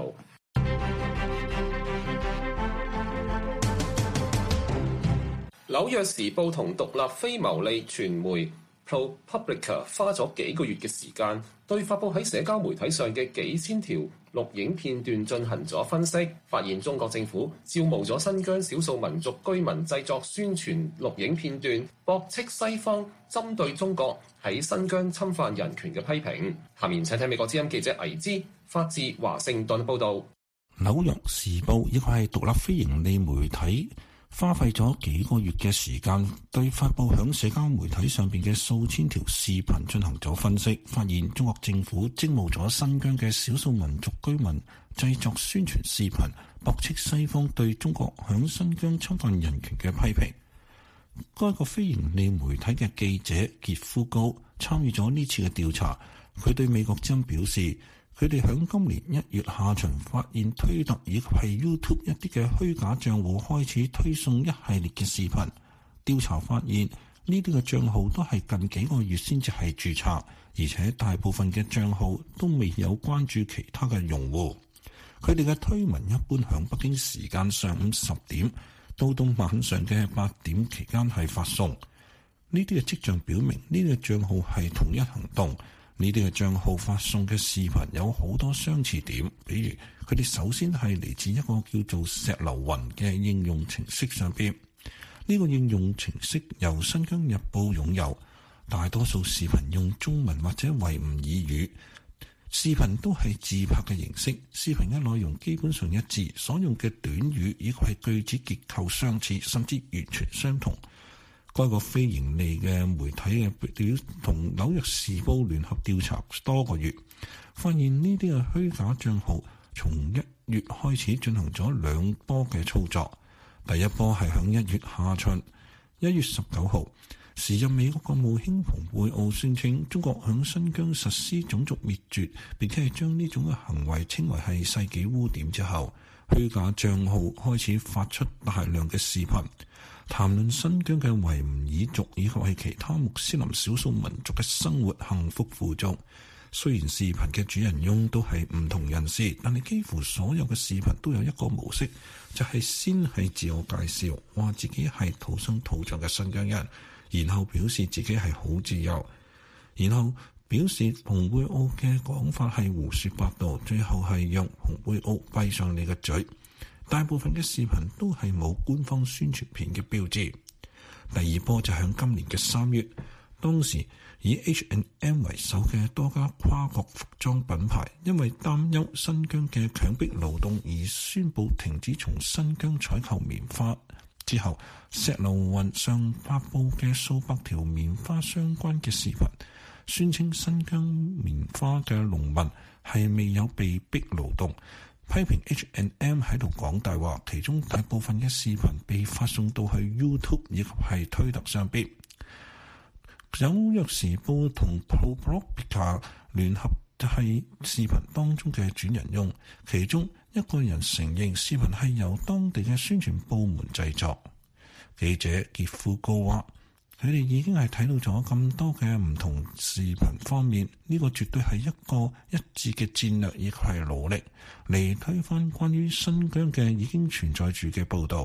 紐約時報同獨立非牟利傳媒 ProPublica 花咗幾個月嘅時間，對發佈喺社交媒體上嘅幾千條錄影片段進行咗分析，發現中國政府招募咗新疆少數民族居民製作宣傳錄影片段，駁斥西方針對中國喺新疆侵犯人權嘅批評。下面請睇美國之音記者倪之發自華盛頓報導。 紐約時報一個係獨立非盈利媒體，花費咗幾個月嘅時間，對發佈響社交媒體上邊嘅數千條視頻進行咗分析，發現中國政府徵募咗新疆嘅少數民族居民製作宣傳視頻，駁斥西方對中國響新疆侵犯人權嘅批評。該個非盈利媒體嘅記者傑夫高參與咗呢次嘅調查，佢對美國之音表示，佢哋響今年一月下旬發現推特以及係 YouTube 一啲嘅虛假賬戶開始推送一系列嘅視頻。調查發現呢啲嘅賬號都係近幾個月先至係註冊，而且大部分嘅賬號都未有關注其他嘅用戶。佢哋嘅推文一般響北京時間上午十點到到晚上嘅八點期間係發送。呢啲嘅跡象表明呢啲嘅賬號係同一行動。呢啲嘅賬號發送嘅視頻有好多相似點，比如佢哋首先係嚟自一個叫做石流雲嘅應用程式上邊。呢個應用程式由新疆日報擁有，大多數視頻用中文或者維吾爾語，視頻都係自拍嘅形式，視頻嘅內容基本上一致，所用嘅短語以及係句子結構相似，甚至完全相同。該個非盈利嘅媒體嘅表同紐約時報聯合調查多個月，發現呢啲嘅虛假賬號從一月開始進行咗兩波嘅操作。第一波係響一月下旬，一月十九號，時任美國國務卿蓬佩奧宣稱中國響新疆實施種族滅絕，並且係將呢種嘅行為稱為係世紀污點之後，虛假賬號開始發出大量嘅視頻，談論新疆嘅維吾爾族以及係其他穆斯林少數民族嘅生活幸福富足。雖然視頻嘅主人翁都係唔同人士，但係幾乎所有嘅視頻都有一個模式，就係先係自我介紹，話自己係土生土長嘅新疆人，然後表示自己係好自由，然後表示蓬佩奧嘅講法係胡說八道，最後係讓蓬佩奧閉上你嘅嘴。大部分嘅視頻都係冇官方宣傳片嘅標誌。第二波就喺今年嘅三月，當時以 H and M 為首嘅多家跨國服裝品牌，因為擔憂新疆嘅強迫勞動而宣布停止從新疆採購棉花。之後，石流雲上發布嘅數百條棉花相關嘅視頻，宣稱新疆棉花嘅農民係未有被逼勞動，批評 H and M 喺度講大話，其中大部分嘅視頻被發送到去 YouTube 以及係推特上邊。紐約時報同 ProPublica 聯合就係視頻當中嘅主人翁，其中一個人承認視頻係由當地嘅宣傳部門製作。記者傑夫高話：佢哋已經係睇到咗咁多嘅唔同視頻方面，呢個絕對係一個一致嘅戰略，亦係努力嚟推翻關於新疆嘅已經存在住嘅報導。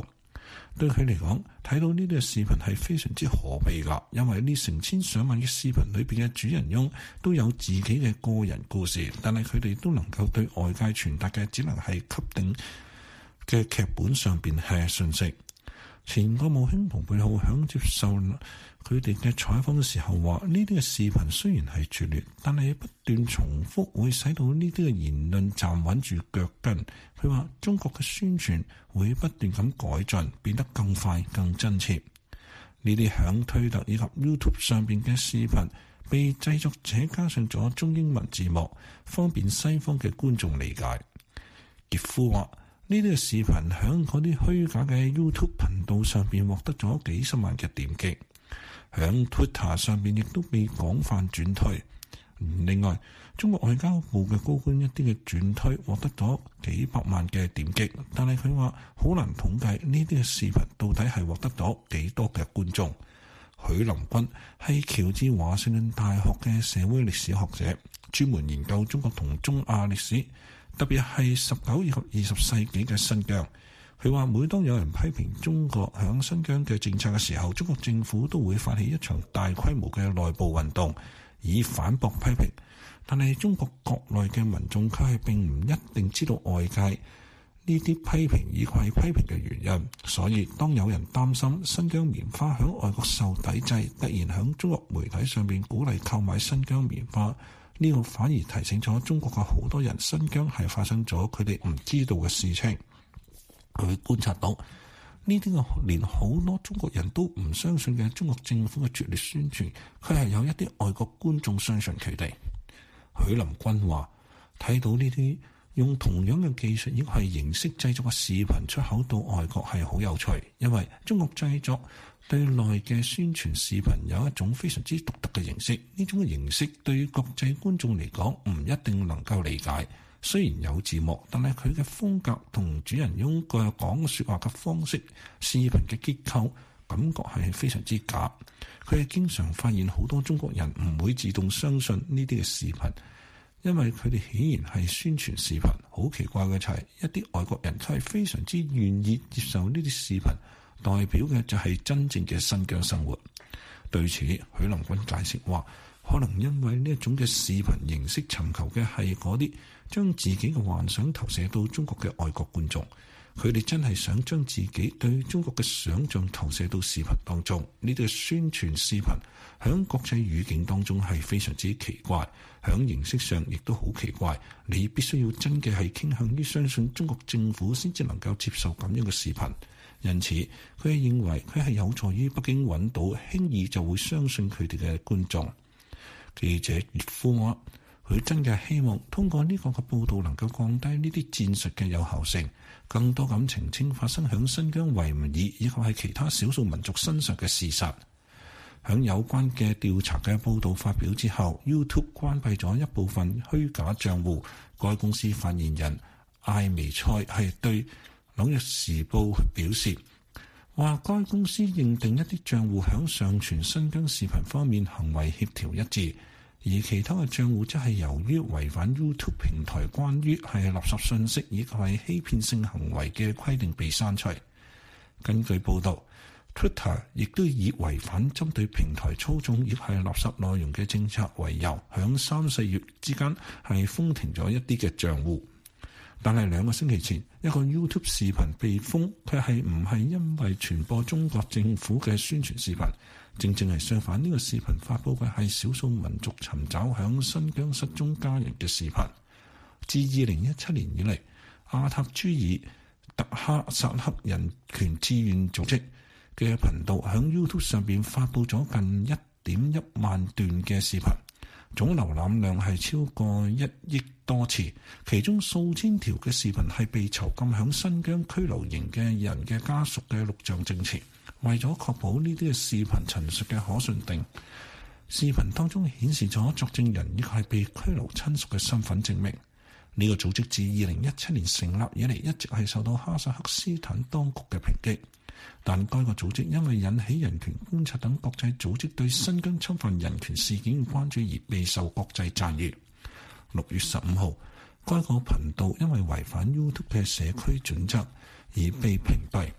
對佢嚟講，睇到呢啲嘅視頻係非常之可悲㗎，因為呢成千上萬嘅視頻裏邊嘅主人翁都有自己嘅個人故事，但係佢哋都能夠對外界傳達嘅只能係給定嘅劇本上邊係信息。前國務卿蓬佩奧響接受佢哋嘅採訪嘅時候話：呢啲嘅視頻雖然係拙劣，但係不斷重複會使到呢啲嘅言論站穩住腳跟。佢話中國嘅宣傳會不斷咁改進，變得更快更真切。呢啲響推特以及 YouTube 上邊嘅視頻被製作者加上咗中英文字幕，方便西方嘅觀眾理解。傑夫話：呢啲嘅視頻響嗰啲虛假嘅 YouTube 頻道上邊獲得咗幾十萬嘅點擊，響 Twitter 上邊亦都被廣泛轉推。另外，中國外交部嘅高官一啲嘅轉推獲得咗幾百萬嘅點擊，但係佢話好難統計呢啲嘅視頻到底係獲得咗幾多嘅觀眾。許林軍係喬治華盛頓大學嘅社會歷史學者，專門研究中國同中亞歷史，特別係十九以及二十世紀嘅新疆。佢話每當有人批評中國響新疆嘅政策嘅時候，中國政府都會發起一場大規模嘅內部運動，以反駁批評。但係中國國內嘅民眾卻係並唔一定知道外界呢啲批評以及係批評嘅原因。所以當有人擔心新疆棉花響外國受抵制，突然響中國媒體上面鼓勵購買新疆棉花，呢個反而提醒咗中國嘅好多人，新疆係發生咗佢哋唔知道嘅事情。佢觀察到呢啲個連好多中國人都唔相信嘅中國政府嘅拙劣宣傳，佢係有一啲外國觀眾相信佢哋。許林軍話：睇到呢啲用同樣嘅技術亦係形式製作嘅視頻出口到外國係好有趣，因為中國製作對內嘅宣傳視頻有一種非常之獨特嘅形式。呢種嘅形式對於國際觀眾嚟講唔一定能夠理解。雖然有字幕，但係佢嘅風格同主人翁個講說話嘅方式、視頻嘅結構感覺係非常之假。佢係經常發現好多中國人唔會自動相信呢啲嘅視頻，因為佢哋顯然係宣傳視頻。好奇怪嘅就係一啲外國人佢係非常之願意接受呢啲視頻，代表嘅就係真正嘅新疆生活。對此，許林軍解釋話，可能因為呢一種嘅視頻形式尋求嘅係嗰啲將自己嘅幻想投射到中國嘅外國觀眾，佢哋真係想將自己對中國嘅想像投射到視頻當中。呢啲宣傳視頻響國際語境當中係非常之奇怪，響形式上亦都好奇怪。你必須要真嘅係傾向於相信中國政府先至能夠接受咁樣嘅視頻。因此，佢係認為佢係有助於北京揾到輕易就會相信佢哋嘅觀眾。記者列夫話：佢真嘅希望通過呢個嘅報導能夠降低呢啲戰術嘅有效性，更多咁澄清發生響新疆維吾爾以及係其他少數民族身上嘅事實。響有關嘅調查嘅報導發表之後， YouTube 關閉咗一部分虛假帳戶。該公司發言人艾薇塞係對紐約時報表示，話該公司認定一啲帳戶響上傳新疆視頻方面行為協調一致，而其他嘅帳戶則係由於違反 YouTube 平台關於係垃圾信息以及係欺騙性行為嘅規定被刪除。根據報導， Twitter 亦都以違反針對平台操縱亦係垃圾內容嘅政策為由，響三四月之間係封停咗一啲嘅帳戶。但係兩個星期前，一個 YouTube 視頻被封，佢係唔係因為傳播中國政府嘅宣傳視頻？正正係相反，呢個視頻發佈嘅係少數民族尋找響新疆失蹤家人嘅視頻。自二零一七年以嚟，阿塔朱爾特哈薩克人權志願組織嘅頻道響 YouTube 上邊發佈咗近一點一萬段嘅視頻。總瀏覽量係超過一億多次，其中數千條嘅視頻係被囚禁響新疆拘留營嘅人嘅家屬嘅錄像證詞。為咗確保呢啲嘅視頻陳述嘅可信定，視頻當中顯示咗作證人亦係被拘留親屬嘅身份證明。呢、這個組織自二零一七年成立以嚟，一直係受到哈薩克斯坦當局嘅抨擊。但該個組織因為引起人權觀察等國際組織對新疆侵犯人權事件嘅關注而備受國際讚譽。六月十五號，該個頻道因為違反 YouTube 嘅社區準則而被屏蔽。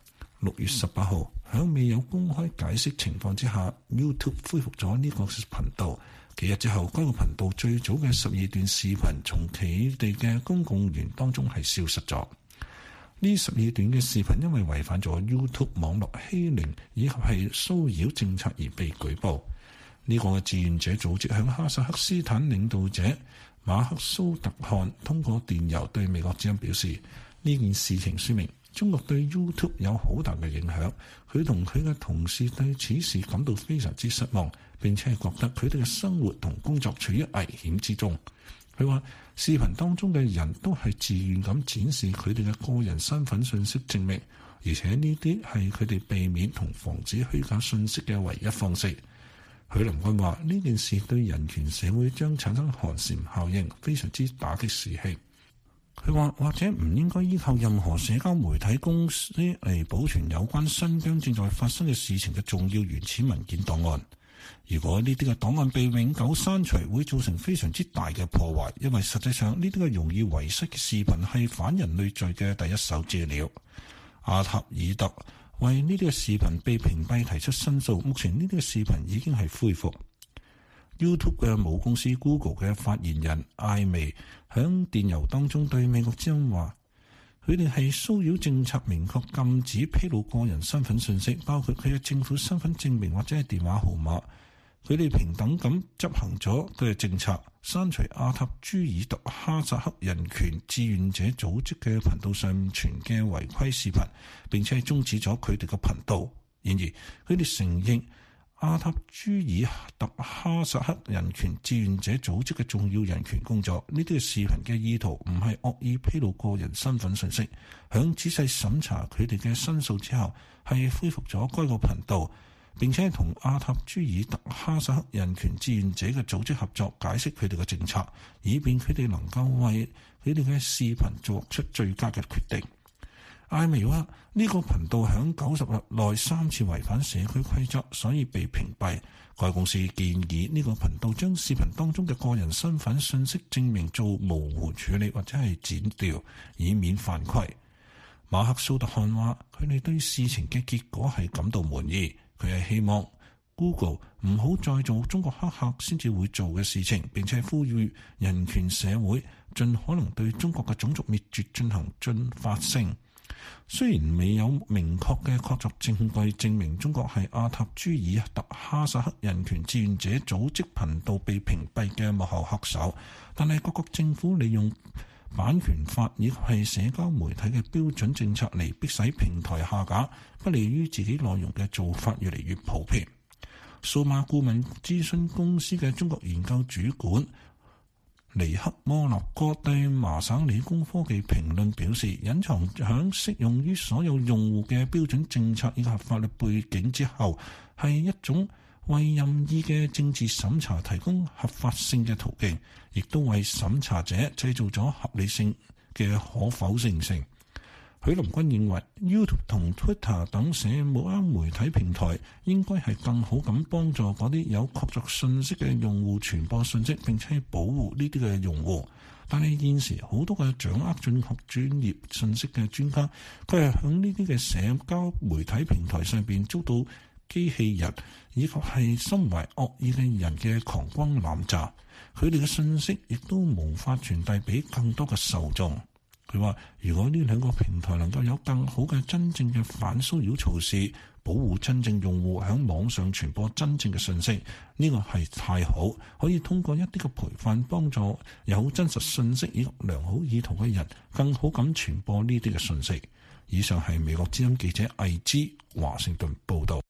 六月十八號，喺未有公開解釋情況之下 ，YouTube 恢復咗呢個頻道。幾日之後，該個頻道最早嘅十二段視頻從佢哋嘅公共源當中係消失咗。呢十二段嘅視頻因為違反咗 YouTube 網絡欺凌以及係騷擾政策而被舉報。呢、這個志願者組織向哈薩克斯坦領導者馬克蘇特汗通過電郵對美國之音表示，呢件事情說明中國對 YouTube 有好大嘅影響。佢同佢嘅同事對此事感到非常之失望，並且係覺得佢哋嘅生活同工作處於危險之中。佢話視頻當中嘅人都係自願咁展示佢哋嘅個人身份信息證明，而且呢啲係佢哋避免同防止虛假信息嘅唯一方式。許林軍話呢件事對人權社會將產生寒蟬效應，非常之打擊士氣。佢話或者唔應該依靠任何社交媒體公司嚟保存有關新疆正在發生嘅事情嘅重要原始文件檔案。如果呢啲嘅檔案被永久刪除，會造成非常之大嘅破壞，因為實際上呢啲嘅容易遺失嘅視頻係反人類罪嘅第一手資料。阿塔爾特為呢啲嘅視頻被屏蔽提出申訴，目前呢啲嘅視頻已經係恢復。YouTube 嘅母公司 Google 嘅發言人艾薇響電郵當中對美國之音話，佢哋係騷擾政策明確禁止披露個人身份信息，包括佢嘅政府身份證明或者係電話號碼。佢哋平等咁執行咗佢嘅政策，刪除阿塔朱爾特哈薩克人權志願者組織嘅頻道上傳嘅違規視頻，並且係終止咗佢哋嘅頻道。然而，佢哋承認阿塔朱爾特哈薩克人權志願者組織嘅重要人權工作。呢啲嘅視頻嘅意圖唔係惡意披露個人身份信息。響仔細審查佢哋嘅申訴之後，係恢復咗該個頻道，並且同阿塔朱爾特哈薩克人權志願者嘅組織合作，解釋佢哋嘅政策，以便佢哋能夠為佢哋嘅視頻作出最佳嘅決定。艾薇話呢個頻道響九十日內三次違反社區規則，所以被屏蔽。該公司建議呢個頻道將視頻當中嘅個人身份信息證明做模糊處理或者係剪掉，以免犯規。馬克蘇特漢話佢哋對事情嘅結果係感到滿意，佢係希望 Google 唔好再做中國黑客先至會做嘅事情，並且呼籲人權社會盡可能對中國嘅種族滅絕進行進發聲。雖然未有明確嘅確鑿證據證明中國係阿塔朱爾特哈薩克人權志願者組織頻道被屏蔽嘅幕後黑手，但係各國政府利用版權法以及係社交媒體嘅標準政策嚟迫使平台下架不利於自己內容嘅做法越嚟越普遍。數碼顧問諮詢公司嘅中國研究主管尼克摩納哥對麻省理工科技評論表示，隱藏響適用於所有用戶嘅標準政策以及法律背景之後，係一種為任意嘅政治審查提供合法性嘅途徑，亦都為審查者製造咗合理性嘅可否認性。許林軍認為 YouTube 同 Twitter 等社交媒體平台應該係更好咁幫助嗰啲有確鑿信息嘅用戶傳播信息，並且保護呢啲嘅用戶。但係現時好多嘅掌握準確專業信息嘅專家，佢係喺呢啲嘅社交媒體平台上邊遭到機器人以及係心懷惡意嘅人嘅狂轟濫炸，佢哋嘅信息亦都無法傳遞俾更多嘅受眾。佢話：如果呢兩個平台能夠有更好嘅真正嘅反騷擾措施，保護真正用戶喺網上傳播真正嘅信息，呢個係太好，可以通過一啲嘅培訓，幫助有真實信息以及良好意圖嘅人，更好咁傳播呢啲嘅信息。以上係美國之音記者魏之華盛頓報導。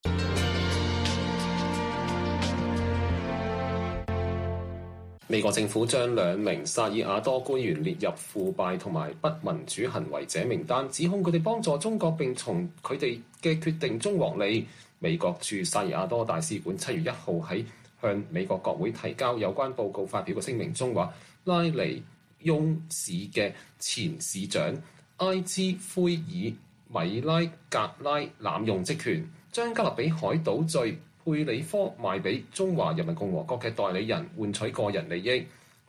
美國政府將兩名薩爾瓦多官員列入腐敗同埋不民主行為者名單，指控佢哋幫助中國並從佢哋嘅決定中獲利。美國駐薩爾瓦多大使館七月一號喺向美國國會提交有關報告發表嘅聲明中話，拉尼翁市嘅前市長埃茲奎爾米拉格拉濫用職權，將加勒比海島罪佩里科賣俾中華人民共和國嘅代理人，換取個人利益。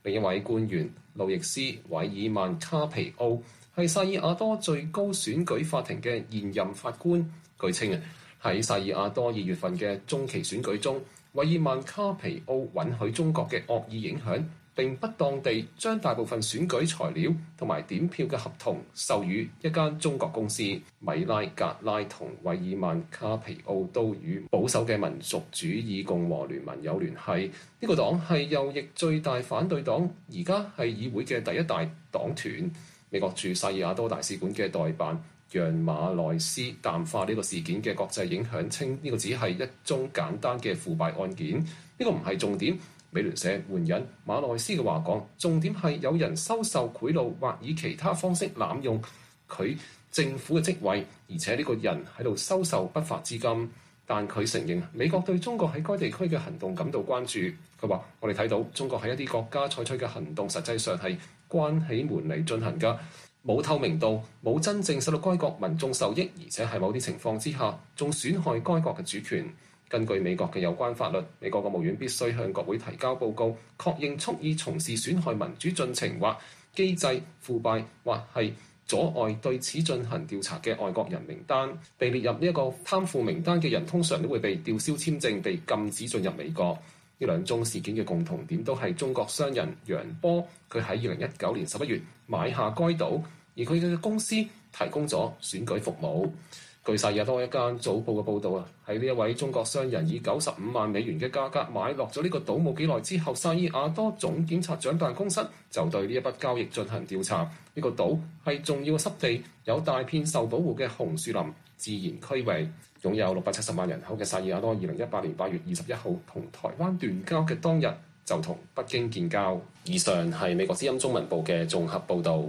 另一位官員路易斯·韋爾曼卡皮奧係薩爾瓦多最高選舉法庭嘅現任法官。據稱啊，喺薩爾瓦多二月份嘅中期選舉中，韋爾曼卡皮奧允許中國嘅惡意影響，並不當地將大部分選舉材料同埋點票嘅合同授予一間中國公司。米拉格拉同韋爾曼卡皮奧都與保守嘅民族主義共和聯盟有聯繫。呢、這個黨係右翼最大反對黨，而家係議會嘅第一大黨團。美國駐薩爾瓦多大使館嘅代辦讓馬內斯淡化呢個事件嘅國際影響，稱呢個只係一宗簡單嘅腐敗案件，呢、這個唔係重點。美聯社援引馬內斯嘅話講，重點係有人收受賄賂或以其他方式濫用佢政府嘅職位，而且呢個人喺度收受不法資金。但佢承認美國對中國喺該地區嘅行動感到關注。佢話：我哋睇到中國喺一啲國家採取嘅行動，實際上係關起門嚟進行㗎，冇透明度，冇真正使到該國民眾受益，而且喺某啲情況之下，仲損害該國嘅主權。根據美國嘅有關法律，美國國務院必須向國會提交報告，確認蓄意從事損害民主進程或機制腐敗或係阻礙對此進行調查嘅外國人名單。被列入呢一個貪腐名單嘅人，通常都會被吊銷簽證，被禁止進入美國。呢兩宗事件嘅共同點都係中國商人楊波，佢喺二零一九年十一月買下該島，而佢嘅公司提供咗選舉服務。據薩爾瓦多一間早報嘅報導啊，喺呢一位中國商人以九十五萬美元嘅價格買落咗呢個島冇幾耐之後，薩爾瓦多總檢察長辦公室就對呢一筆交易進行調查。呢、這個島係重要嘅濕地，有大片受保護嘅紅樹林自然區域，擁有六百七十萬人口嘅薩爾瓦多，二零一八年八月二十一號同台灣斷交嘅當日就同北京建交。以上係美國之音中文部嘅綜合報導。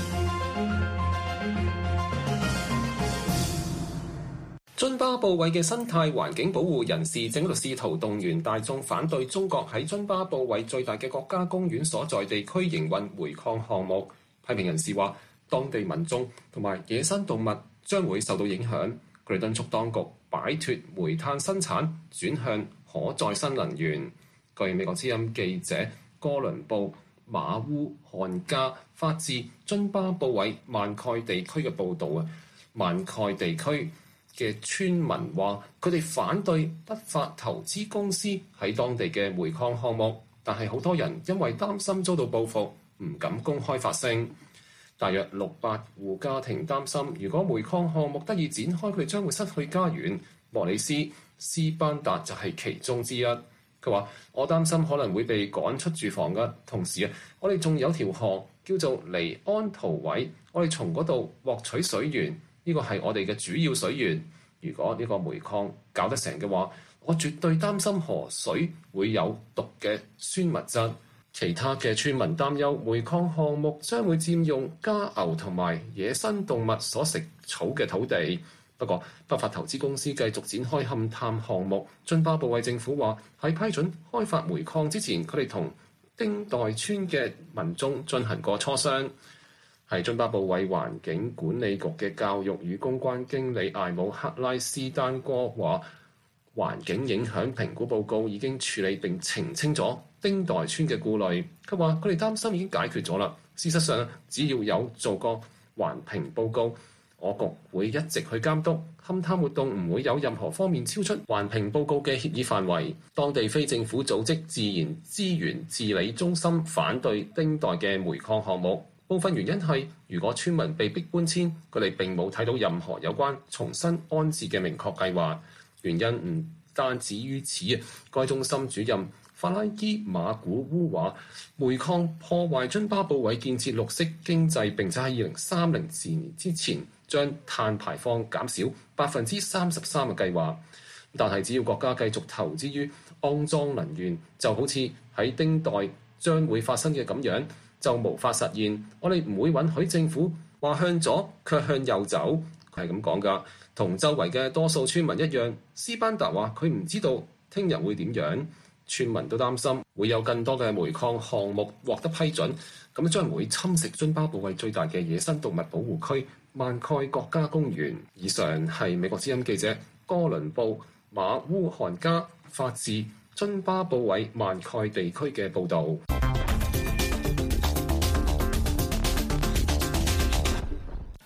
津巴布韋嘅生態環境保護人士正喺度試圖動員大眾反對中國喺津巴布韋最大嘅國家公園所在地區營運煤礦項目。批評人士話，當地民眾同埋野生動物將會受到影響。佢哋敦促當局擺脫煤炭生產，轉向可再生能源。據美國之音記者哥倫布馬烏漢加發自津巴布韋萬蓋地區嘅報導啊，萬蓋地區嘅村民話，佢哋反對不法投資公司喺當地嘅煤礦項目，但係好多人因為擔心遭到報復，唔敢公開發聲。大約六百戶家庭擔心，如果煤礦項目得以展開，佢哋將會失去家園。莫里斯斯班達就係其中之一。佢話：我擔心可能會被趕出住房㗎。同時啊，我哋仲有條河叫做尼安圖韋，我哋從嗰度獲取水源。呢個係我哋嘅主要水源。如果呢個煤礦搞得成嘅話，我絕對擔心河水會有毒嘅酸物質。其他嘅村民擔憂煤礦項目將會佔用家牛同埋野生動物所食草嘅土地。不過，不法投資公司繼續展開勘探項目。津巴布韋政府話喺批准開發煤礦之前，佢哋同丁代村嘅民眾進行過磋商。係津巴布韋環境管理局嘅教育與公關經理艾姆克拉斯丹哥話，環境影響評估報告已經處理並澄清咗丁代村嘅顧慮。佢話佢哋擔心已經解決咗啦。事實上，只要有做過環評報告，我局會一直去監督勘探活動，唔會有任何方面超出環評報告嘅協議範圍。當地非政府組織自然資源治理中心反對丁代嘅煤礦項目。部分原因係，如果村民被逼搬遷，佢哋並冇睇到任何有關重新安置嘅明確計劃。原因唔單止於此，該中心主任法拉伊馬古烏話，煤礦破壞津巴布韋建設綠色經濟，並且喺二零三零年之前將碳排放減少百分之三十三嘅計劃。但係只要國家繼續投資於骯髒能源，就好似喺丁代將會發生嘅咁樣，就無法實現。我哋唔會允許政府話向左卻向右走，佢係咁講㗎。同周圍嘅多數村民一樣，斯班達話佢唔知道聽日會點樣。村民都擔心會有更多嘅煤礦項目獲得批准，咁將會侵蝕津巴布韋最大嘅野生動物保護區萬蓋國家公園。以上係美國之音記者哥倫布馬烏漢加發自津巴布韋萬蓋地區嘅報導。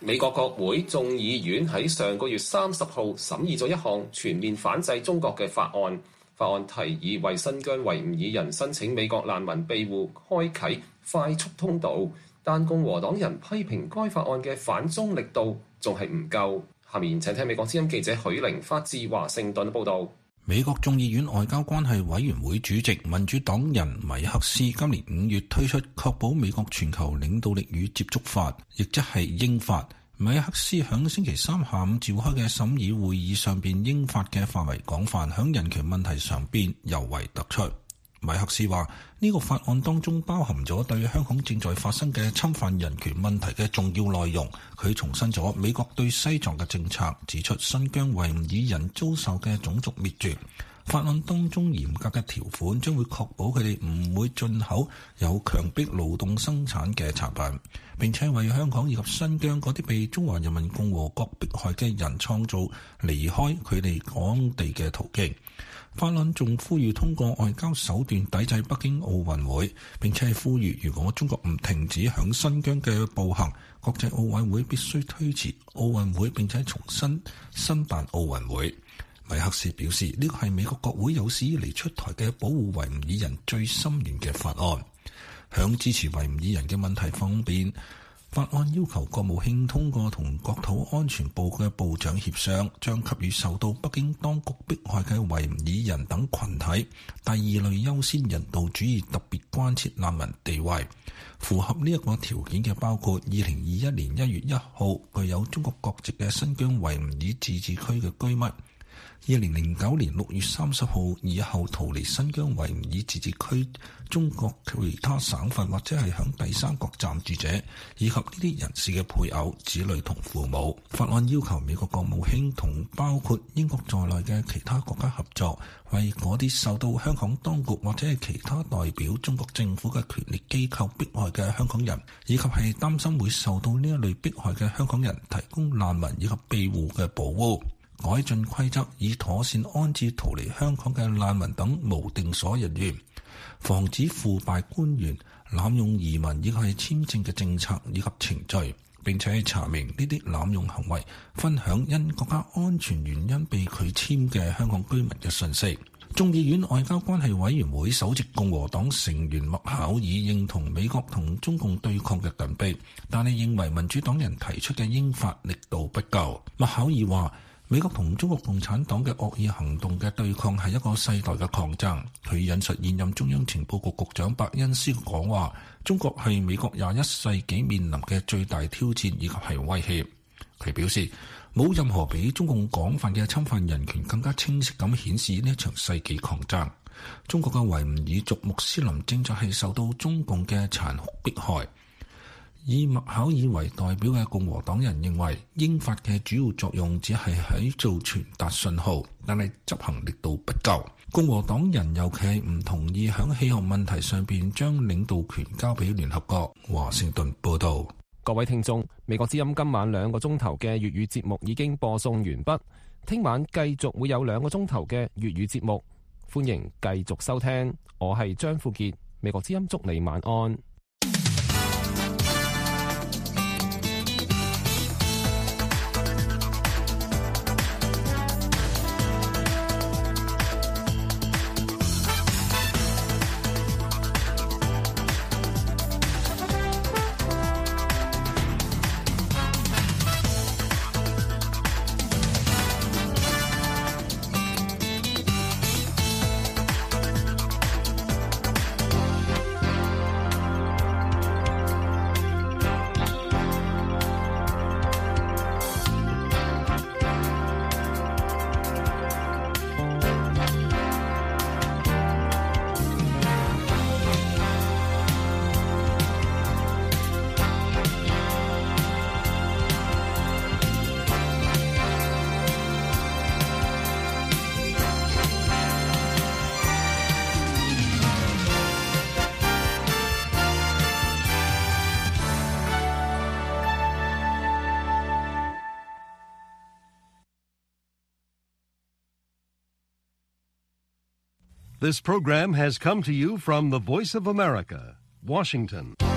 美國國會眾議院喺上個月三十號審議咗一項全面反制中國嘅法案。法案提議為新疆維吾爾人申請美國難民庇護開啟快速通道，但共和黨人批評該法案嘅反中力度仲係唔夠。下面請聽美國之音記者許玲發自華盛頓報導。 美國眾議院外交關係委員會主席民主黨人米克斯今年五月推出確保美國全球領導力與接觸法，亦即係英法。米克斯響星期三下午召開嘅審議會議上邊，英法嘅範圍廣泛，響人權問題上邊尤為突出。米克斯話呢個法案當中包含咗對香港正在發生嘅侵犯人權問題嘅重要內容。佢重申咗美國對西藏嘅政策，指出新疆維吾爾人遭受嘅種族滅絕。法案當中嚴格嘅條款將會確保佢哋唔會進口有強迫勞動生產嘅產品，並且為香港以及新疆嗰啲被中華人民共和國迫害嘅人創造離開佢哋港地嘅途徑。法案仲呼籲通過外交手段抵制北京奧運會，並且呼籲如果中國唔停止響新疆嘅暴行，國際奧委會必須推遲奧運會，並且重新申辦奧運會。米克斯表示，呢個係美國國會有史以嚟出台嘅保護維吾爾人最深遠嘅法案。響支持維吾爾人嘅問題方面，法案要求國務卿通過同國土安全部嘅部長協商，將給予受到北京當局迫害嘅維吾爾人等群體第二類優先人道主義特別關切難民地位。符合呢一個條件嘅包括二零二一年一月一號具有中國國籍嘅新疆維吾爾自治區嘅居民，二零零九年六月三十號以後逃離新疆維吾爾自治區中國其他省份或者係響第三國暫住者，以及呢啲人士嘅配偶、子女同父母。法案要求美國國務卿同包括英國在內嘅其他國家合作，為嗰啲受到香港當局或者係其他代表中國政府嘅權力機構迫害嘅香港人，以及係擔心會受到呢一類迫害嘅香港人提供難民以及庇護嘅保護。改進規則以妥善安置逃離香港嘅難民等無定所人員，防止腐敗官員濫用移民以及係簽證嘅政策以及程序，並且查明呢啲濫用行為，分享因國家安全原因被拒簽嘅香港居民嘅信息。眾議院外交關係委員會首席共和黨成員麥考爾認同美國同中共對抗嘅緊迫，但係認為民主黨人提出嘅英法力度不夠。麥考爾話，美國同中國共產黨嘅惡意行動嘅對抗係一個世代嘅抗爭。佢引述現任中央情報局局長伯恩斯講話，中國係美國廿一世紀面臨嘅最大挑戰以及係威脅。佢表示，冇任何比中共廣泛嘅侵犯人權更加清晰咁顯示呢一場世紀抗爭。中國嘅維吾爾族穆斯林正在係受到中共嘅殘酷迫害。以麥考爾為代表嘅共和黨人認為，英法嘅主要作用只係喺做傳達信號，但係執行力度不夠。共和黨人尤其係唔同意響氣候問題上邊將領導權交俾聯合國。華盛頓報道。 各位聽眾，美國之音今晚兩個鐘頭嘅粵語節目已經播送完畢，聽晚繼續會有兩個鐘頭嘅粵語節目，歡迎繼續收聽。我係張富傑，美國之音祝你晚安。 This program has come to you from the Voice of America, Washington.